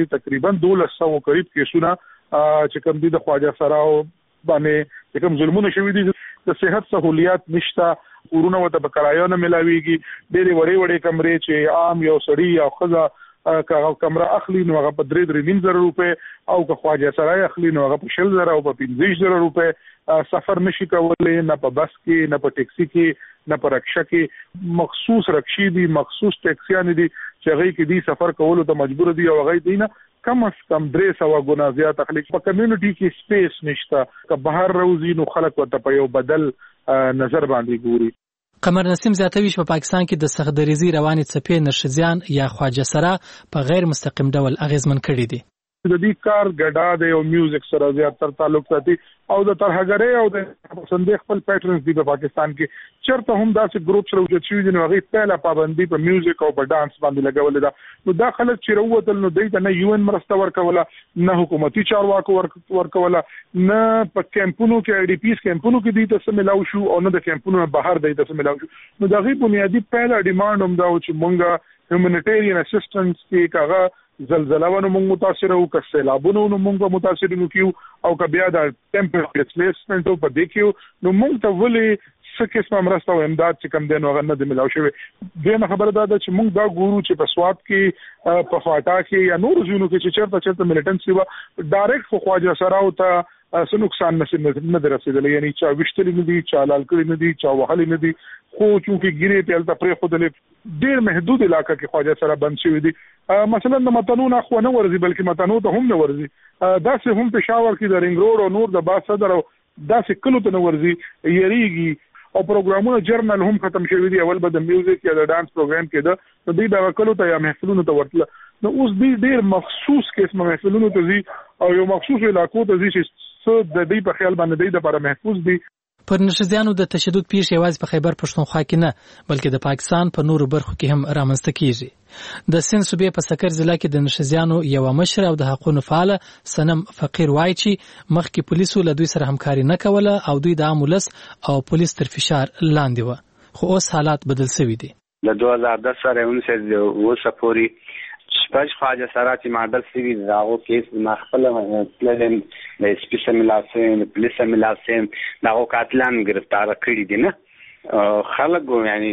1200 قریب کیسونه چې کوم دي د خواجه سره باندې چې کوم ظلمونه شوی دي د صحت سہولیات نشته ورونه وته بکرایو نه ملاويږي ډېرې وړې کمرې چې عام یو سړی یا خزه کمره اخلي نو هغه په 3.5 روپے او که خواجه سره اخلي نو هغه په 60,000 او په 15,000 روپے سفر نشي کولای نه په بس کې نه په ټیکسي کې نه په رکشا کې مخصوص رکشي دي مخصوص ټیکسیان دي چې هغه کې دي سفر کولو ته مجبور دي او هغه دي نه کم از کم 300 غنا زیات تخلیق په کمیونټي کې سپیس نشته که بهر روزي نو خلک ورته په یو بدل نظر باندې ګوري. قمر نسیم زیاتوي چې په پاکستان کې د سختدریزي رواني څپې نرښځیان یا خواجه سره په غیر مستقیم ډول اغیزمن کړي دي. د دې کار ګډا د یو میوزیک سره زیات تر تعلق ساتي او د ترهګرۍ او د پسندې خپل پیټرنز دی په پاکستان کې چرته هم داسې ګروپ سره وجود شوی دي نو هغه پهلا پابندي په میوزیک او په ډانس باندې لګولې ده نو دا خلک چې وروتل نو دوی ته نه یو ان مرسته ورکوله نه حکومتي چارواکو ورکوله نه په کیمپونو کې آی ډي پیس کیمپونو کې دي ته ملاو شو او نه د کیمپونو بهر دی ته ملاو شو نو دا غي بنیادی پهلا ډیماند هم دا چې مونږه هیومانیټیرین اسسټنس کې کاغه زلزلهونو موږ متاثر او که سیلابونو موږ متاثر کیو او که بیا د ټمپریچر ډسپلیسمنت په دې کې نو موږ ته ولې څه قسمه مرسته او امداد چې کم دین وغه نه ملاو شوی دغه خبره ده چې موږ دا ګورو چې په سواد کې په فاټا کې یا نور ځینو کې چې چرته ملیټنسي و ډایرکټ خو خواجه سره او ته څه نقصان نه درسېدل یعنی چا وشتل نه دي چا لال کړی نه دي چا وهل نه دي خو چې ګیره په الته پرې خو د ډېر محدود علاقې کې خواجه سره بند شوی دي مثلا د متنو نه خو نه ورزي بلکې متنو ته هم نه ورزي داسې هم پېښور کې د رنګ روډ او نور د باس صدر او داسې کلو ته نه ورزي یریږي او پروګرامونه جرنل هم ختم شوی دي اول به د میوزیک یا د ډانس پروګرام کې ده نو دوی دا کلو ته یا محفلونو ته ورتله نو اوس ډېر مخصوص قسمه محفلونو ته ځي او یو مخصوص علاقو ته ځي چې څه د دې په خیال باندې د لپاره محفوظ دي. پر نرښځیانو د تشدد پیښې یوازې په خیبر پښتونخوا کې نه بلکې د پاکستان په نورو برخو کې هم رامنځته کیږي. د سند صوبې په سکر ضلع کې د نرښځیانو یو مشر او د حقوقو فعال سنم فقیر وایي چې مخکې پولیسو له دوی سره همکاري نه کوله او دوی د عام ولس او پولیس تر فشار لاندې و خو اوس حالات بدل شوي دي. د 2010 سره 19 وسپوري شپږ خواجه سره چې معدل سوي داغو کیس مخفل پلن د سپیس ملاسم د پولیس ملاسم داغو قاتلان گرفتار کړي دي نه خلک یعنی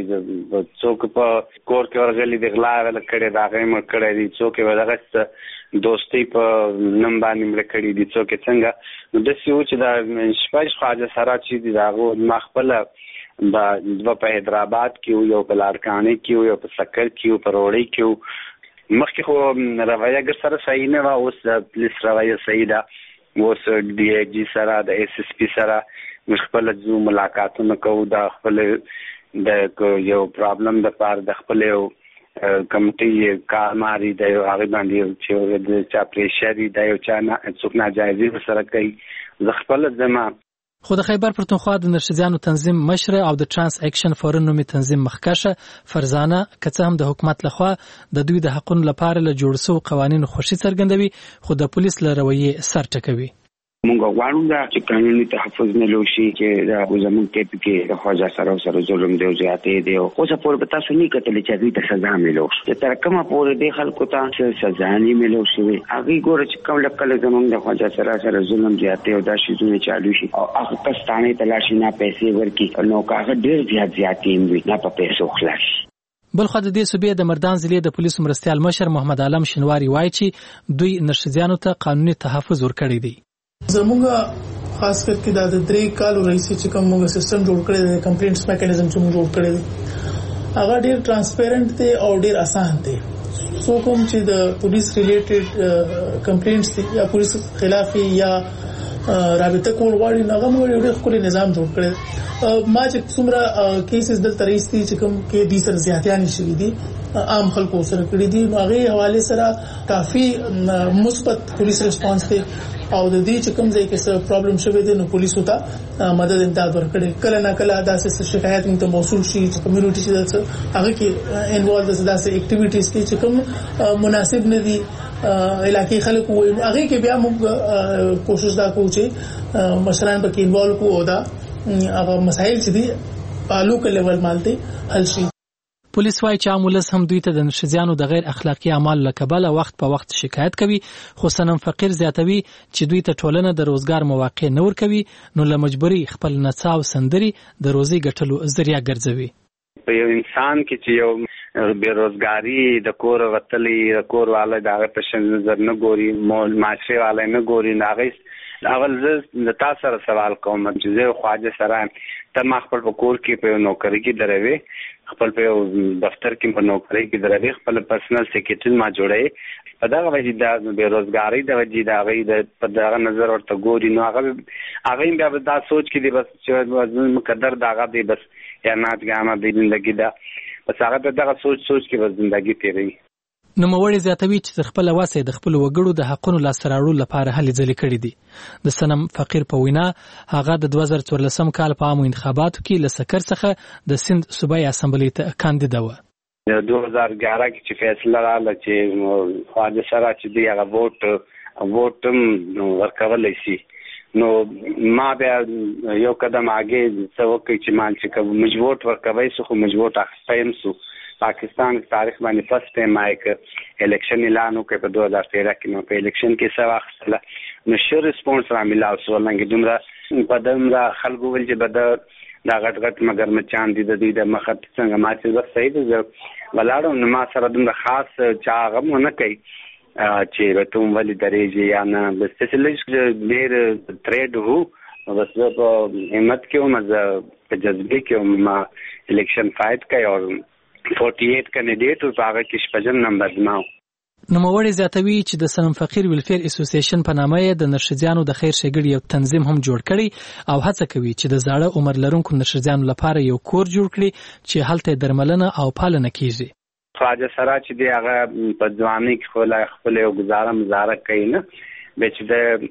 څوک په کور کې ورغلي د غلا ول کړي دا غیم کړي دي څوک ودغه دوستي په نم باندې مړ کړي دي څوک څنګه نو د سیو چې دا شپږ خواجه سره چې داغو مخفل په حیدرآباد کې یو په لارکانې کې یو په سکر کې په روړی کې مخکې خو روایه ګر سره صحیح نه و اوس د پولیس روایه صحیح ده اوس ډي آی جی سره د اس اس پی سره خپل ځو ملاقاتونه کوو د خپل د یو پرابلم د پاره د خپل یو کمیټي کارماري د یو هغه باندې چې د چا پریشري د یو چا نه څوک ناجایزي سره کوي ز خپل ځما خو د خیبر پښتونخوا د نرښځیانو تنظیم مشر او د ترانس اکشن فورن نومي تنظیم مخکشه فرزانه کڅه هم د حکومت لخوا د دوی د حقوقو لپاره له جوړ شو قوانینو خوشي څرګندوي خو د پولیس له رویې سر ټکوي. مونږ غواړو دا چې قانوني تحفظ ملو شي چې دا زموږ کې د خواجه سره ظلم دی او زیاتې دی او څه پور به تاسو نه کتل چې دوی ته سزا ملو شي تر کومه پورې د خلکو ته سزا نه ملو شي هغه ګوره چې کوم لکه زموږ د خواجه سره ظلم زیاتې او دا شي زونه چالو شي او هغه کستانه تلاشي نه پیسې ورکي نو هغه ډېر زیاتې وي نه په پیسو خلاص. بلخو د دې صوبې د مردان ضلع د پولیسو مرستیال مشر محمد عالم شینواری وایي چې دوی نرښځیانو ته قانوني تحفظ ورکړی دی. زموږ خاص کر کې د 3 کال راځي چې کوم موږ سیستم جوړ کړی دی، کمپلینټس میکانیزم چې موږ جوړ کړی دی هغه ډیر ټرانسپیرنٹ دی او ډیر اسان دی. سو کوم چې د پولیس ریلیټډ کمپلینټس دي یا پولیس خلاف یا رابطه کول غواړي هغه موږ ډیر خپل نظام جوړ کړی. ما چې څومره کیسز دلته راځي چې کوم کې دي سر زیاتیان شوي دي عام خلکو سره کړی دي، نو هغه حواله سره کافي مثبت پولیس ریسپانس دی او د دې چې کوم ځای کې څه پرابلم شوی دی نو پولیسو ته مدد امداد ورکړي. کله نه کله داسې شکایت موږ ته موصول شي چې کمیونټي چې هغه کې انوالو داسې اکټیویټیز کې چې کوم مناسب نه دي علاقې خلک وو هغه کې بیا موږ کوشش دا کوو چې مشران پکې انوالو کو او دا هغه مسایل چې دي په لوکل لیول باندې حل شي. پولیس وايي چې عام ولس هم دوی ته د نرښځیانو د غیر اخلاقی اعمالو له کبله وخت په وخت شکایت کوي، خو صنم فقیر زیاتوي چې دوی ته ټولنه د روزګار مواقع نه ورکوي، نو له مجبوري خپل نڅا او سندري د روزي ګټلو ذریعہ ګرځوي. په یو انسان کې چې یو بیروزګاری د کور وتلې د کور والا دغه په نظر نه ګوري، معاشره والا نه ګوري، هغه اول زه د تاسو سره سوال کوم چې زه خواجه سره ته ما خپل په کور کې په نوکری کې دروي، خپل په دفتر کې په نوکری کې دروي، خپل پرسنل سیکریټری ما جوړې په دغه وجه د بیروزګاری د وجه د هغه د په دغه نظر ورته ګوري، نو هغه بیا دا سوچ کې دی بس چې مقدر دغه دی بس یا نات ګامه د ژوندۍ دا بس هغه دغه سوچ کې بس ژوندۍ تیروي. نوموړی زیاتوي چې تر خپل واسه د خپل وګړو د حقونو لاسته راوړلو لپاره هلې ځلې کړې دي. د صنم فقیر په وینا هغه د 2014 کال په عامو انتخاباتو کې له سکر څخه د سند صوبایي اسمبلی ته کاندیدا و. د 2011 کې چې فیصله رااله چې خواجه سره چې دی هغه ووټ ورکولای شي، نو ما بیا یو قدم اگې څه وکړ چې مان چې مجبور ورکوي خو مجبور اخستایم سو. پاکستان تاریخ باندې فرست ټایم آی الیکشن اعلان وکړ په 2013 کې، نو په الیکشن کې څه واخله نو شو ریسپانس را ملاو سو لنګ دومره په دمره خلکو ول چې بد دا غټ مگر مچان دي د دې د مخت څنګه ما چې بس صحیح ده ولاړو نو ما سره دومره خاص چا غم نه کوي چې ته ولې درېږي یا نه بس څه ډېر تریډ وو بس په همت کې ومزه په جذبه کې ما الیکشن فایټ کوي او 48 کینډیډیټ او هغه کې شپږم نمبر نو. نوموړی زیاتوي چې د صنم فقیر ویلفیر اسوسییشن په نامه د نرښځیانو د خیر ښېګړې یو تنظیم هم جوړ کړی او هڅه کوي چې د زاړه عمر لرونکو نرښځیانو لپاره یو کور جوړ کړي چې هلته درملنه او پالنه کیږي. خواجه سره چې دی هغه په ځوانۍ کې خپل یو گزاره کوي نه به چې د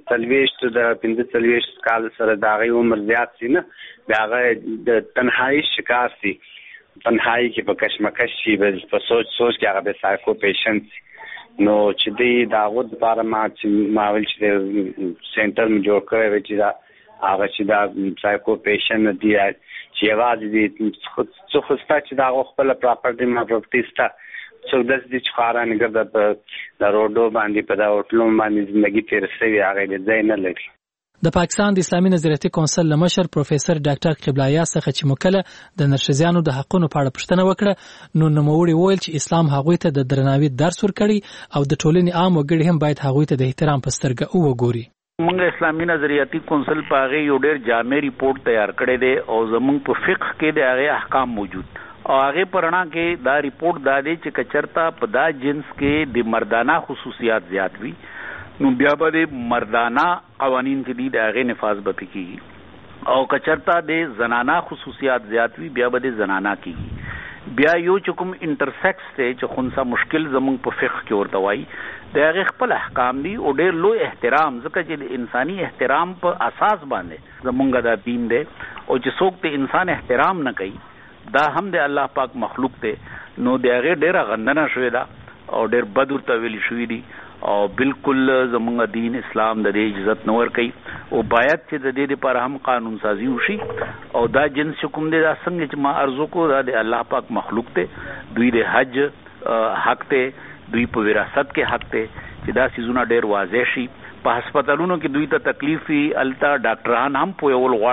45 کال سره د هغې عمر زیات سي نه د هغه د تنهایي شکار سي، تنهایی کې په کشمکش شي په سوچ کې هغه به سایکو پیشنټ نو چې دی دا غوډ لپاره ما ویل چې سنټر م جوړ کړی چې دا هغه چې دا سایکو پیشنټ دی چې یوازې دی څو خوستا چې دا خپل پراپرټي ما پروپرټیستا څو داس دي چې خارانه ګرځي په د روډو باندې په دا هوټلو باندې ژوندۍ تیر شوی هغه د ځای نه لري. د پاکستان د اسلامي نظریاتي کونسل لمشر پروفیسور ډاکټر قبلایه څخه چې مکله د نرښځیانو د حقونو په اړه پوښتنه وکړه نو نوموړي وویل چې اسلام هغوی ته د درناوي درس ورکړي او د ټولنې عام وګړي هم باید هغوی ته د احترام په سترګه وګوري. موږ اسلامي نظریاتي کونسل په هغه یو ډېر جامع ریپورت تیار کړی دی او زموږ په فقه کې د هغه احکام موجود او هغه پرنا کې دا ریپورت دا دی چې کچرتا په دا جنس کې د مردانه خصوصیات زیات وي نو بیا به مردانه قوانین چې دي د هغې نفاذ به پې کېږي او کچرتا د زنانه خصوصیات زیات وي بیا به د زنانه کېږي. بیا یو چې کوم انټرسیکس دی چې خونسا مشکل زمونږ په فقه کې ورته وایي د هغې خپل احکام دي او ډېر لوی احترام ځکه چې د انساني احترام په اساس باندې زمونږ دا دین دی او چې څوک د انسان احترام نه کوي دا هم د الله پاک مخلوق دی نو د هغې ډېره غندنه شوې ده او ډېر بد ورته ویلي شوي دي او بالکل زمونږ دین اسلام د دې عزت نه ورکوي او باید چې د دې لپاره هم قانون سازي وشي او دا جنس چې کوم دی دا څنګه چې ما عرض وکړو دا د الله پاک مخلوق دی، دوی د حج حق دی، دوی په وراثت کې حق دی چې دا څیزونه ډېر واضح شي. په هسپتالونو کې دوی ته تکلیف وي هلته ډاکټران هم پوهول غواړي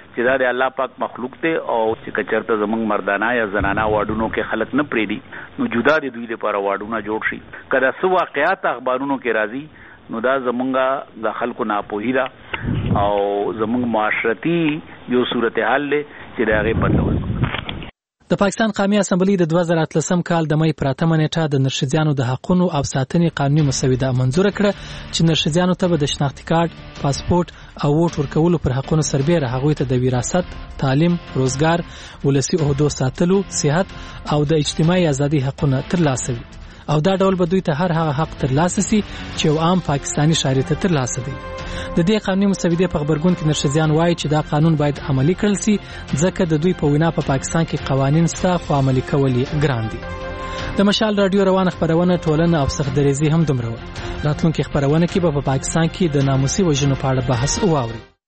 چې دا د الله پاک مخلوق ته او چې کچرته زمونږ مردانه یا زنانه واډونو کې خلک نه پریدي نو جدا دي دوی لپاره واډونه جوړ شي. کله څو واقعیات اخبارونو کې راځي نو دا زمونږه د خلکو ناپوهی ده او زمونږ معاشرتي یو صورتحال له چې دا غي بدلول. د پاکستان قومي اسمبلی د 2013 کال د مې پراتمه نیټه د نرښځانو د حقوقو او ساتنې قانوني مسوده منزور کړه چې نرښځانو ته د شناختی کارت، پاسپورت او ووټ ورکولو پر حقوقو سربېره هغوی ته د وراثت، تعلیم، روزګار، ولسی عہدو ساتلو، صحت او د اجتماعي ازادي حقوقونه ترلاسه وي او دا ډول به دوی ته هر هغه حق ترلاسه سي چې یو عام پاکستانی شهری ته ترلاسه دی. د دې قانوني مسودې په خبرګون کې نرښځان وایي چې دا قانون باید عملی کړل سي ځکه د دوی په وینا په پاکستان کې قوانین ستا خو عملی کول یې ګران دي. د مشال رادیو روانه خبرونه ټولنه او سختدریزي هم دومره و. راتلونکي خبرونه کې به په پاکستان کې د ناموسي وژنو په اړه بحث واوري.